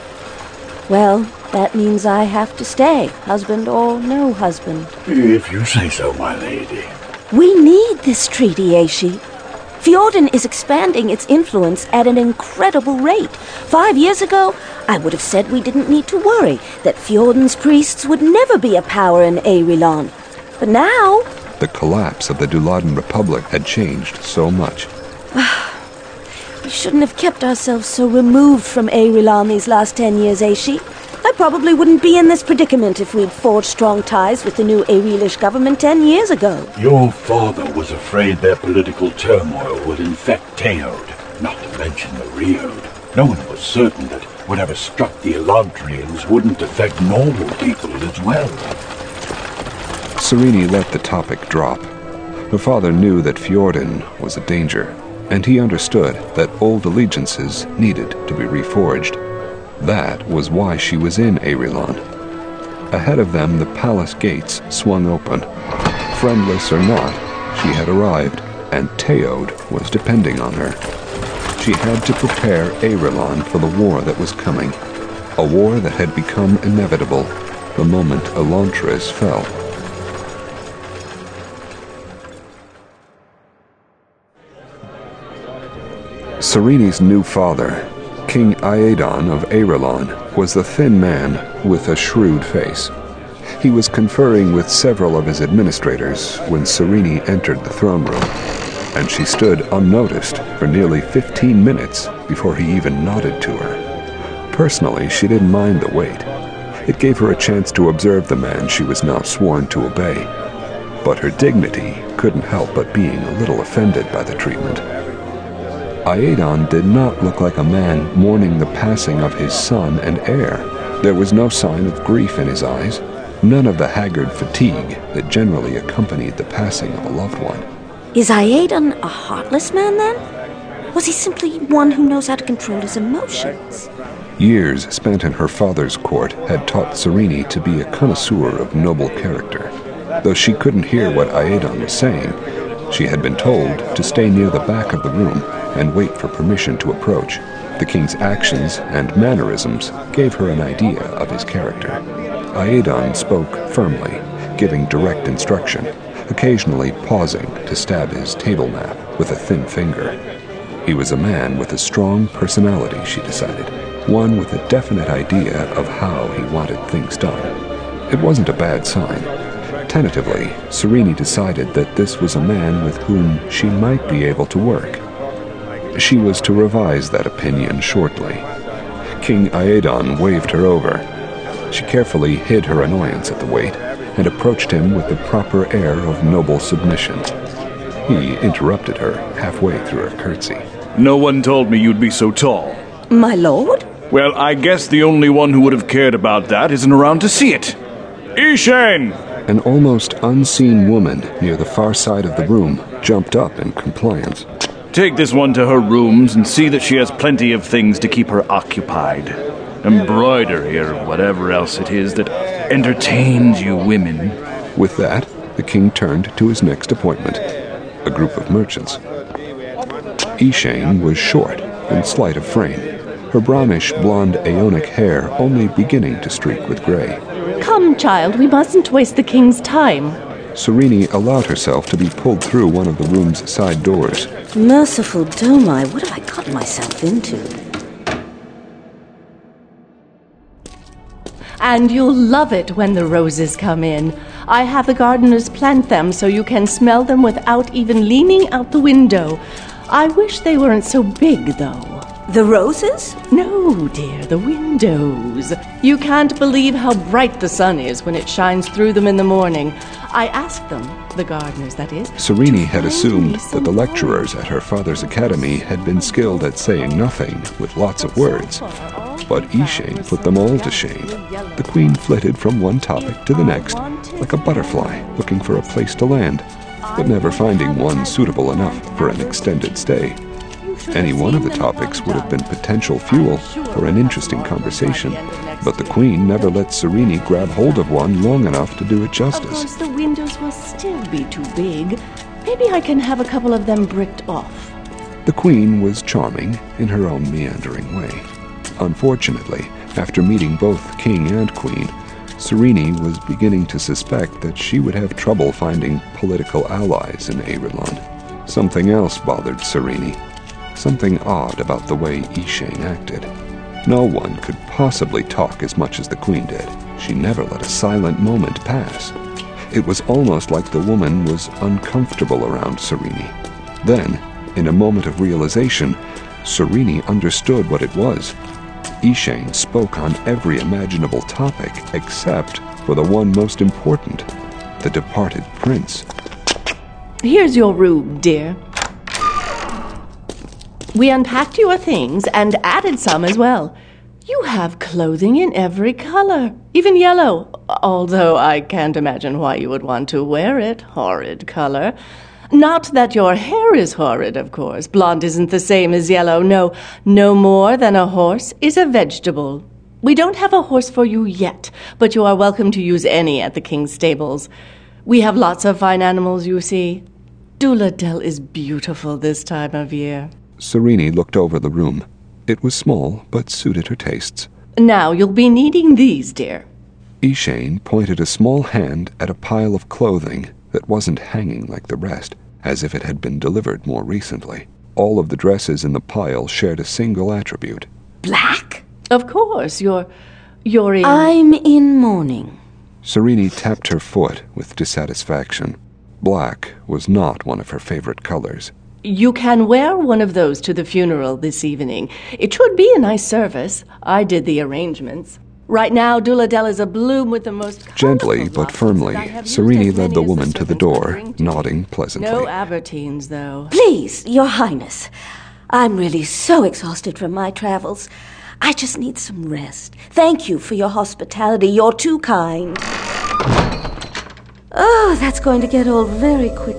Well, that means I have to stay, husband or no husband. If you say so, my lady. We need this treaty, Aishi. Fjorden is expanding its influence at an incredible rate. Five years ago, I would have said we didn't need to worry, that Fjorden's priests would never be a power in Aerilon. But now... The collapse of the Duladan Republic had changed so much. We shouldn't have kept ourselves so removed from Aerilon these last ten years, Aishi. I probably wouldn't be in this predicament if we'd forged strong ties with the new Aerilish government ten years ago. Your father was afraid their political turmoil would infect Teod, not to mention the Riod. No one was certain that whatever struck the Elantrians wouldn't affect normal people as well. Serene let the topic drop. Her father knew that Fjorden was a danger, and he understood that old allegiances needed to be reforged. That was why she was in Aerilon. Ahead of them, the palace gates swung open. Friendless or not, she had arrived, and Teod was depending on her. She had to prepare Aerilon for the war that was coming, a war that had become inevitable the moment Elantris fell. Serene's new father, King Aedan of Aerilon, was a thin man with a shrewd face. He was conferring with several of his administrators when Serene entered the throne room, and she stood unnoticed for nearly fifteen minutes before he even nodded to her. Personally, she didn't mind the wait. It gave her a chance to observe the man she was now sworn to obey. But her dignity couldn't help but being a little offended by the treatment. Aedan did not look like a man mourning the passing of his son and heir. There was no sign of grief in his eyes, none of the haggard fatigue that generally accompanied the passing of a loved one. Is Aedan a heartless man, then? Was he simply one who knows how to control his emotions? Years spent in her father's court had taught Serene to be a connoisseur of noble character. Though she couldn't hear what Aedan was saying, she had been told to stay near the back of the room and wait for permission to approach. The king's actions and mannerisms gave her an idea of his character. Aedan spoke firmly, giving direct instruction, occasionally pausing to stab his table map with a thin finger. He was a man with a strong personality, she decided, one with a definite idea of how he wanted things done. It wasn't a bad sign. Tentatively, Serene decided that this was a man with whom she might be able to work. She was to revise that opinion shortly. King Aedan waved her over. She carefully hid her annoyance at the wait and approached him with the proper air of noble submission. He interrupted her halfway through her curtsy. No one told me you'd be so tall. My lord? Well, I guess the only one who would have cared about that isn't around to see it. Ishane! An almost unseen woman near the far side of the room jumped up in compliance. Take this one to her rooms and see that she has plenty of things to keep her occupied. Embroidery or whatever else it is that entertains you women. With that, the king turned to his next appointment, a group of merchants. Ishane was short and slight of frame, her brownish blonde Aeonic hair only beginning to streak with gray. Come, child, we mustn't waste the king's time. Serene allowed herself to be pulled through one of the room's side doors. Merciful Domai, what have I gotten myself into? And you'll love it when the roses come in. I have the gardeners plant them so you can smell them without even leaning out the window. I wish they weren't so big, though. The roses? No, dear, the windows. You can't believe how bright the sun is when it shines through them in the morning. I asked them, the gardeners, that is. Serene had assumed that the lecturers at her father's academy had been skilled at saying nothing with lots of words. But Ishane put them all to shame. The queen flitted from one topic to the next, like a butterfly looking for a place to land, but never finding one suitable enough for an extended stay. Any one of the topics would have been potential fuel for an interesting conversation, but the queen never let Serene grab hold of one long enough to do it justice. Of course, the windows will still be too big. Maybe I can have a couple of them bricked off. The queen was charming in her own meandering way. Unfortunately, after meeting both king and queen, Serene was beginning to suspect that she would have trouble finding political allies in Eredland. Something else bothered Serene. Something odd about the way Ishane acted. No one could possibly talk as much as the queen did. She never let a silent moment pass. It was almost like the woman was uncomfortable around Serene. Then, in a moment of realization, Serene understood what it was. Ishane spoke on every imaginable topic except for the one most important, the departed prince. Here's your room, dear. We unpacked your things and added some as well. You have clothing in every color, even yellow, although I can't imagine why you would want to wear it, horrid color. Not that your hair is horrid, of course. Blonde isn't the same as yellow. No, no more than a horse is a vegetable. We don't have a horse for you yet, but you are welcome to use any at the king's stables. We have lots of fine animals, you see. Duladel is beautiful this time of year. Serene looked over the room. It was small, but suited her tastes. Now you'll be needing these, dear. Ishane pointed a small hand at a pile of clothing that wasn't hanging like the rest, as if it had been delivered more recently. All of the dresses in the pile shared a single attribute. Black? Of course, you're... you're in... I'm in mourning. Serene tapped her foot with dissatisfaction. Black was not one of her favorite colors. You can wear one of those to the funeral this evening. It should be a nice service. I did the arrangements. Right now, Duladel is abloom with the most... Gently but firmly, Serene led the woman to the door, nodding pleasantly. No Aberteens, though. Please, Your Highness. I'm really so exhausted from my travels. I just need some rest. Thank you for your hospitality. You're too kind. Oh, that's going to get old very quickly.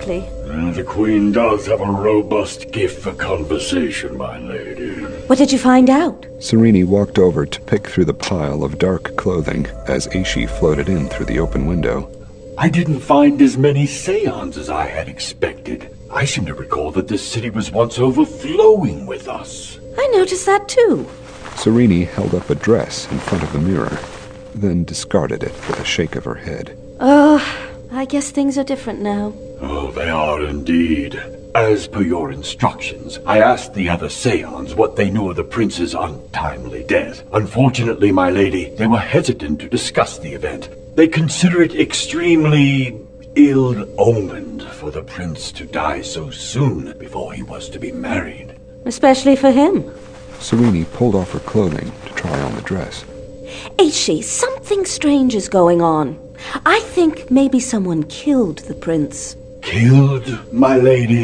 Uh, the Queen does have a robust gift for conversation, my lady. What did you find out? Sereni walked over to pick through the pile of dark clothing as Aishi floated in through the open window. I didn't find as many Seons as I had expected. I seem to recall that this city was once overflowing with us. I noticed that too. Sereni held up a dress in front of the mirror, then discarded it with a shake of her head. Oh, I guess things are different now. Oh, they are indeed. As per your instructions, I asked the other Seons what they knew of the prince's untimely death. Unfortunately, my lady, they were hesitant to discuss the event. They consider it extremely ill-omened for the prince to die so soon before he was to be married. Especially for him. Sereni pulled off her clothing to try on the dress. Aishi, something strange is going on. I think maybe someone killed the prince. Killed, my lady?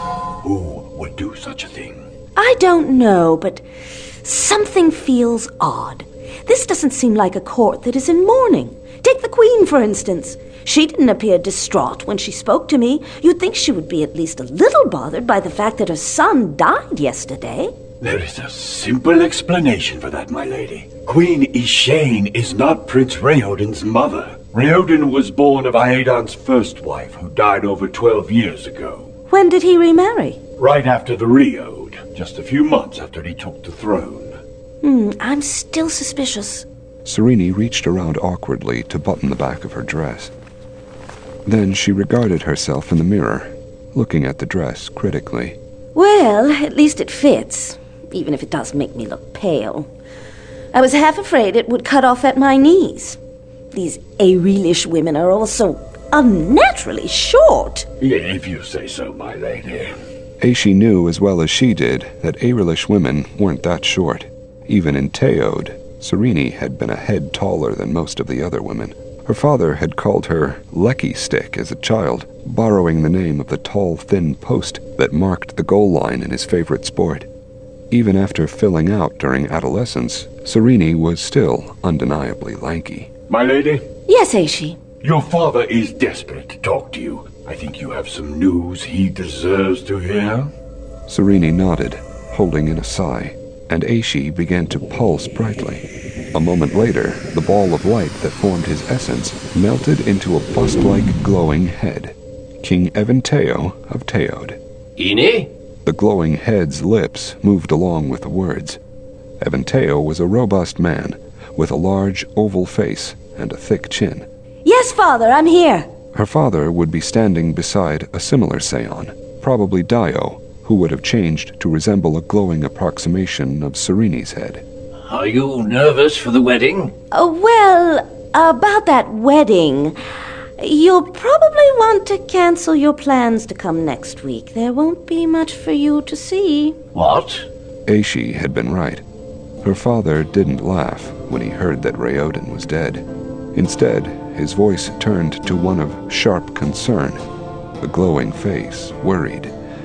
Who would do such a thing? I don't know, but something feels odd. This doesn't seem like a court that is in mourning. Take the Queen, for instance. She didn't appear distraught when she spoke to me. You'd think she would be at least a little bothered by the fact that her son died yesterday. There is a simple explanation for that, my lady. Queen Ishane is not Prince Raoden's mother. Raoden was born of Aedan's first wife, who died over twelve years ago. When did he remarry? Right after the Reode, just a few months after he took the throne. Hmm, I'm still suspicious. Sereni reached around awkwardly to button the back of her dress. Then she regarded herself in the mirror, looking at the dress critically. Well, at least it fits, even if it does make me look pale. I was half afraid it would cut off at my knees. These Aurelish women are all so unnaturally short. Yeah, if you say so, my lady. Aishi knew as well as she did that Aurelish women weren't that short. Even in Teod, Sereni had been a head taller than most of the other women. Her father had called her Lecky Stick as a child, borrowing the name of the tall, thin post that marked the goal line in his favorite sport. Even after filling out during adolescence, Sereni was still undeniably lanky. My lady? Yes, Aishi. Your father is desperate to talk to you. I think you have some news he deserves to hear. Sereni nodded, holding in a sigh, and Aishi began to pulse brightly. A moment later, the ball of light that formed his essence melted into a bust-like glowing head. King Eventeo of Teod. Ini? The glowing head's lips moved along with the words. Eventeo was a robust man, with a large oval face and a thick chin. Yes, Father, I'm here. Her father would be standing beside a similar Seon, probably Dio, who would have changed to resemble a glowing approximation of Sereni's head. Are you nervous for the wedding? Uh, well, about that wedding, you'll probably want to cancel your plans to come next week. There won't be much for you to see. What? Aishi had been right. Her father didn't laugh when he heard that Raoden was dead. Instead, his voice turned to one of sharp concern. The glowing face worried.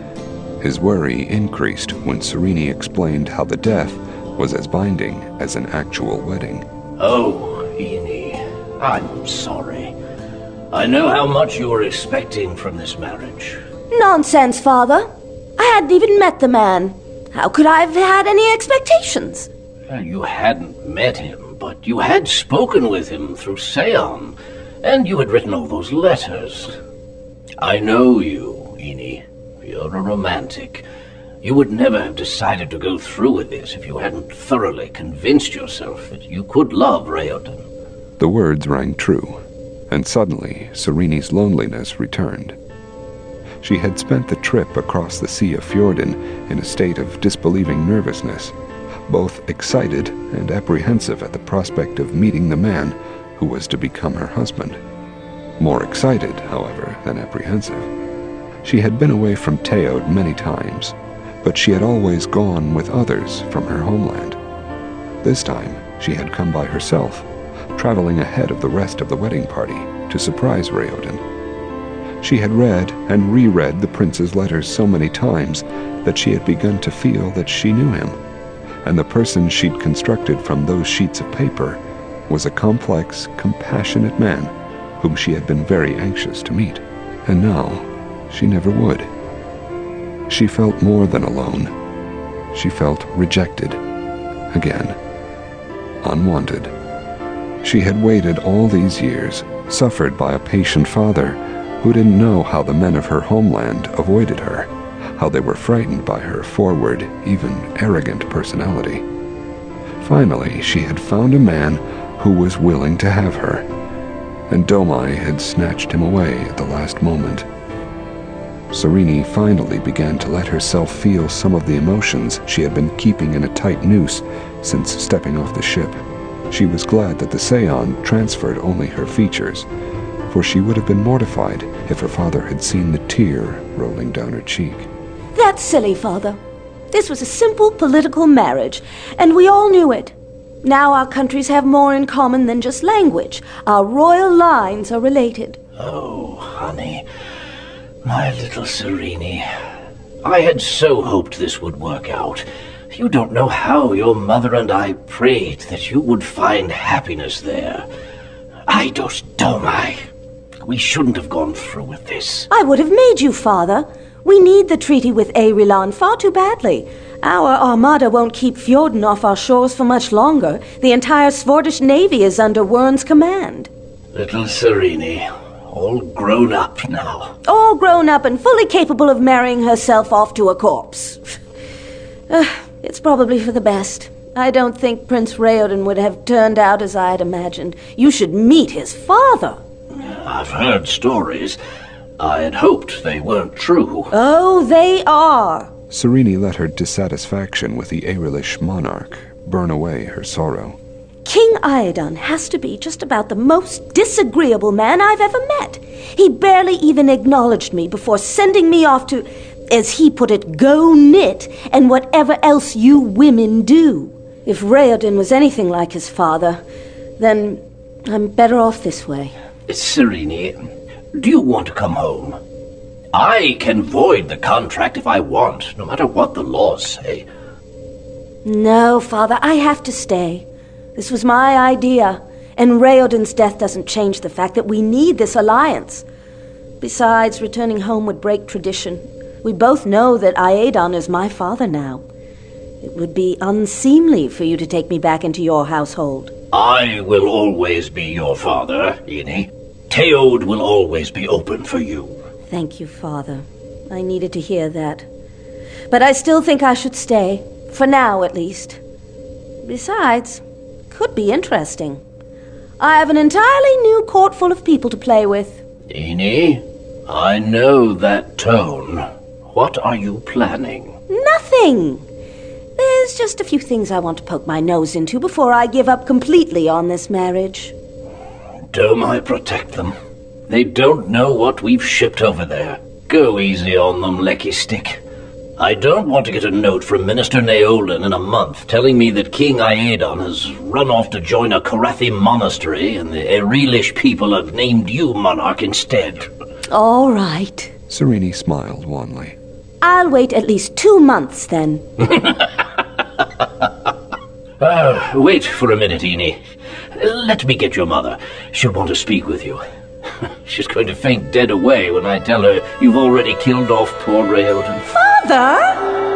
His worry increased when Sereni explained how the death was as binding as an actual wedding. Oh, Ini, I'm sorry. I know how much you were expecting from this marriage. Nonsense, Father. I hadn't even met the man. How could I have had any expectations? You hadn't met him, but you had spoken with him through Seon, and you had written all those letters. I know you, Ini. You're a romantic. You would never have decided to go through with this if you hadn't thoroughly convinced yourself that you could love Raoden. The words rang true, and suddenly Sereni's loneliness returned. She had spent the trip across the Sea of Fjorden in a state of disbelieving nervousness, both excited and apprehensive at the prospect of meeting the man who was to become her husband. More excited, however, than apprehensive. She had been away from Teod many times, but she had always gone with others from her homeland. This time, she had come by herself, traveling ahead of the rest of the wedding party to surprise Raoden. She had read and reread the prince's letters so many times that she had begun to feel that she knew him, and the person she'd constructed from those sheets of paper was a complex, compassionate man whom she had been very anxious to meet. And now, she never would. She felt more than alone. She felt rejected. Again. Unwanted. She had waited all these years, suffered by a patient father who didn't know how the men of her homeland avoided her, how they were frightened by her forward, even arrogant personality. Finally, she had found a man who was willing to have her, and Domai had snatched him away at the last moment. Serene finally began to let herself feel some of the emotions she had been keeping in a tight noose since stepping off the ship. She was glad that the Seon transferred only her features, for she would have been mortified if her father had seen the tear rolling down her cheek. That's silly, Father. This was a simple political marriage, and we all knew it. Now our countries have more in common than just language. Our royal lines are related. Oh, honey. My little Serene. I had so hoped this would work out. You don't know how your mother and I prayed that you would find happiness there. Eidos Domai. We shouldn't have gone through with this. I would have made you, Father. We need the treaty with Aerilan far too badly. Our armada won't keep Fjorden off our shores for much longer. The entire Svordish navy is under Wern's command. Little Serene, all grown up now. All grown up and fully capable of marrying herself off to a corpse. uh, it's probably for the best. I don't think Prince Raoden would have turned out as I had imagined. You should meet his father. I've heard stories. I had hoped they weren't true. Oh, they are. Serene let her dissatisfaction with the Aerilish monarch burn away her sorrow. King Iadon has to be just about the most disagreeable man I've ever met. He barely even acknowledged me before sending me off to, as he put it, go knit and whatever else you women do. If Raoden was anything like his father, then I'm better off this way. Serene, do you want to come home? I can void the contract if I want, no matter what the laws say. No, Father, I have to stay. This was my idea, and Raoden's death doesn't change the fact that we need this alliance. Besides, returning home would break tradition. We both know that Iadon is my father now. It would be unseemly for you to take me back into your household. I will always be your father, Ine. Teod will always be open for you. Thank you, Father. I needed to hear that. But I still think I should stay, for now at least. Besides, could be interesting. I have an entirely new court full of people to play with. Ine, I know that tone. What are you planning? Nothing! There's just a few things I want to poke my nose into before I give up completely on this marriage. Domai protect them. They don't know what we've shipped over there. Go easy on them, Lecky Stick. I don't want to get a note from Minister Naolan in a month telling me that King Iadon has run off to join a Korathi monastery and the Aerilish people have named you monarch instead. All right. Serene smiled wanly. I'll wait at least two months, then. uh, wait for a minute, Ine. Let me get your mother. She'll want to speak with you. She's going to faint dead away when I tell her you've already killed off poor Raoden. Father!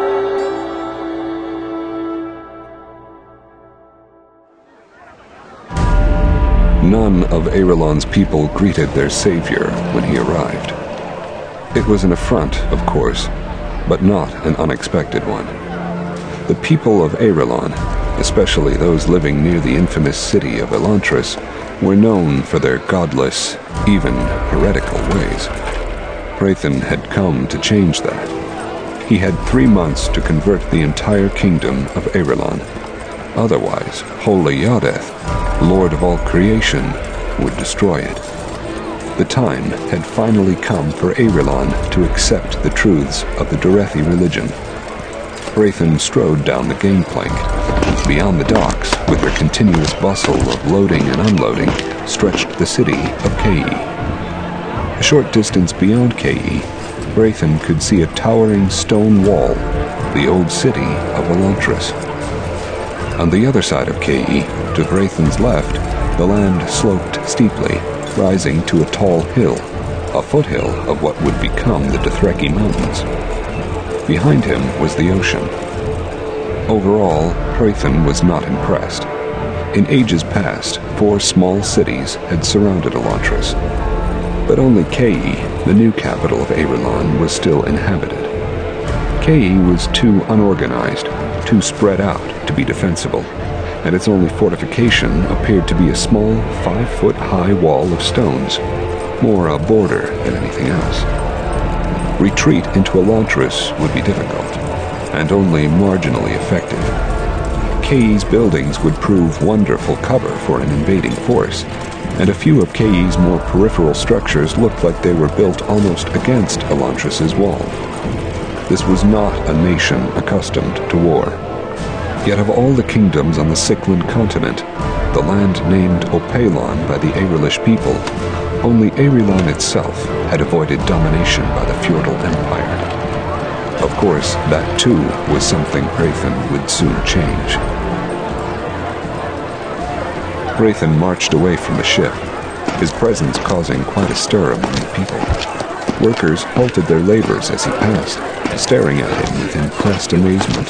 None of Aerilan's people greeted their savior when he arrived. It was an affront, of course, but not an unexpected one. The people of Aerilan, especially those living near the infamous city of Elantris, were known for their godless, even heretical ways. Hrathen had come to change that. He had three months to convert the entire kingdom of Aerilan. Otherwise, Holy Yadeth, Lord of all creation, would destroy it. The time had finally come for Aerilan to accept the truths of the Dorethi religion. Hrathen strode down the gangplank. Beyond the docks, with their continuous bustle of loading and unloading, stretched the city of Kei. A short distance beyond Kei, Hrathen could see a towering stone wall, the old city of Elantris. On the other side of Kei, to Hrathen's left, the land sloped steeply, rising to a tall hill, a foothill of what would become the Dothraki Mountains. Behind him was the ocean. Overall, Hrathen was not impressed. In ages past, four small cities had surrounded Elantris, but only Kei, the new capital of Aerilon, was still inhabited. Kei was too unorganized, too spread out to be defensible, and its only fortification appeared to be a small, five-foot-high wall of stones, more a border than anything else. Retreat into Elantris would be difficult, and only marginally effective. Kei's buildings would prove wonderful cover for an invading force, and a few of Kei's more peripheral structures looked like they were built almost against Elantris's wall. This was not a nation accustomed to war. Yet of all the kingdoms on the Cyclan continent, the land named Opalon by the Aerilish people, only Aerilon itself had avoided domination by the feudal empire. Of course, that too was something Hrathen would soon change. Hrathen marched away from the ship, his presence causing quite a stir among the people. Workers halted their labors as he passed, staring at him with impressed amazement.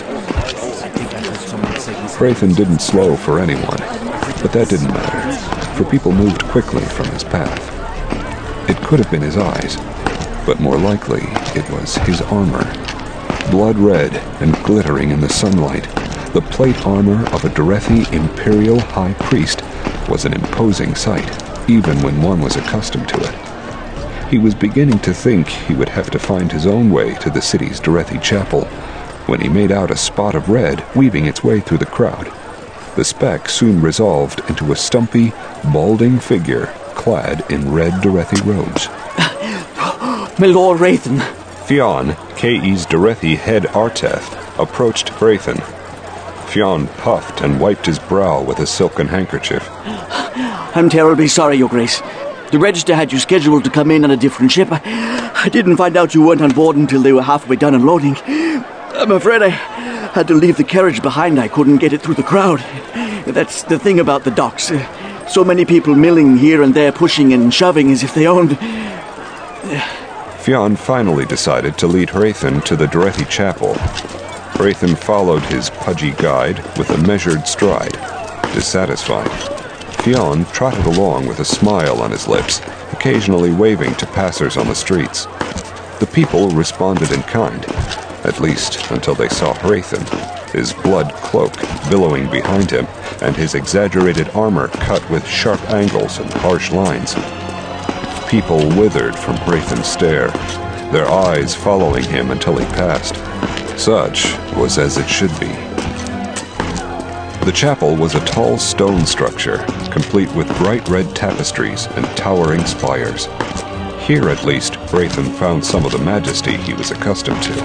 Hrathen didn't slow for anyone, but that didn't matter, for people moved quickly from his path. It could have been his eyes, but more likely it was his armor. Blood red and glittering in the sunlight, the plate armor of a Derethi Imperial High Priest was an imposing sight, even when one was accustomed to it. He was beginning to think he would have to find his own way to the city's Derethi chapel, when he made out a spot of red weaving its way through the crowd. The speck soon resolved into a stumpy, balding figure clad in red Derethi robes. My Lord Hrathen. Fionn, Kei's Derethi head Arteth, approached Hrathen. Fionn puffed and wiped his brow with a silken handkerchief. I'm terribly sorry, Your Grace. The Register had you scheduled to come in on a different ship. I, I didn't find out you weren't on board until they were halfway done unloading. I'm afraid I had to leave the carriage behind. I couldn't get it through the crowd. That's the thing about the docks. So many people milling here and there, pushing and shoving as if they owned... Fionn finally decided to lead Hrathen to the Derethi chapel. Hrathen followed his pudgy guide with a measured stride. Dissatisfied, Fionn trotted along with a smile on his lips, occasionally waving to passers on the streets. The people responded in kind, at least until they saw Hrathen, his blood cloak billowing behind him, and his exaggerated armor cut with sharp angles and harsh lines. People withered from Hrathen's stare, their eyes following him until he passed. Such was as it should be. The chapel was a tall stone structure, complete with bright red tapestries and towering spires. Here, at least, Hrathen found some of the majesty he was accustomed to.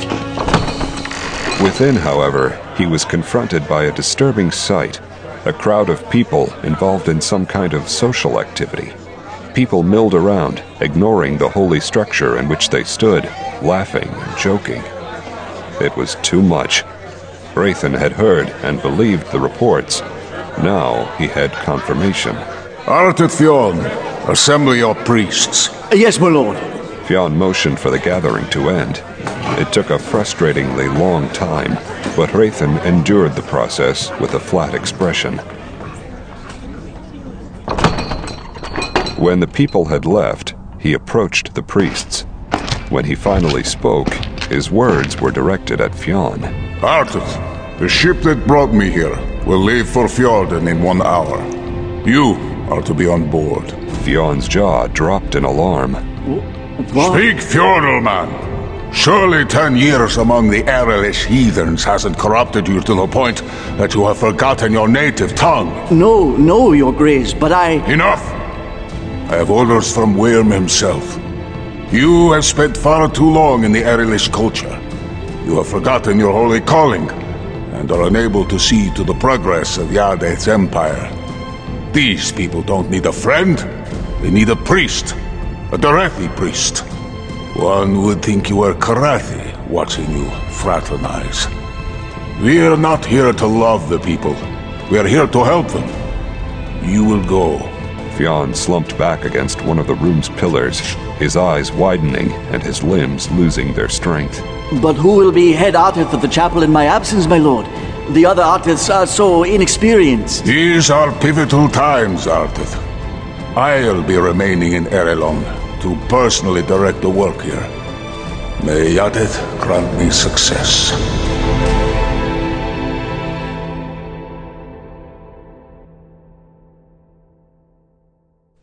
Within, however, he was confronted by a disturbing sight, a crowd of people involved in some kind of social activity. People milled around, ignoring the holy structure in which they stood, laughing and joking. It was too much. Hrathen had heard and believed the reports. Now he had confirmation. Arteth Fionn, assemble your priests. Yes, my lord. Fionn motioned for the gathering to end. It took a frustratingly long time, but Hrathen endured the process with a flat expression. When the people had left, he approached the priests. When he finally spoke, his words were directed at Fionn. Arteth, the ship that brought me here will leave for Fjorden in one hour. You are to be on board. Fionn's jaw dropped in alarm. What? Speak, Fjordell, man. Surely ten years among the Aerilish heathens hasn't corrupted you to the point that you have forgotten your native tongue. No, no, Your Grace, but I... Enough! I have orders from Wyrm himself. You have spent far too long in the Aerilish culture. You have forgotten your holy calling, and are unable to see to the progress of Yardeth's empire. These people don't need a friend. They need a priest. A Derethi priest. One would think you were Karathi, watching you fraternize. We are not here to love the people. We are here to help them. You will go, Fionn slumped back against one of the room's pillars, his eyes widening and his limbs losing their strength. But who will be head Artith of the chapel in my absence, my lord? The other Artiths are so inexperienced. These are pivotal times, Artith. I'll be remaining in Erelon to personally direct the work here. May Yadith grant me success.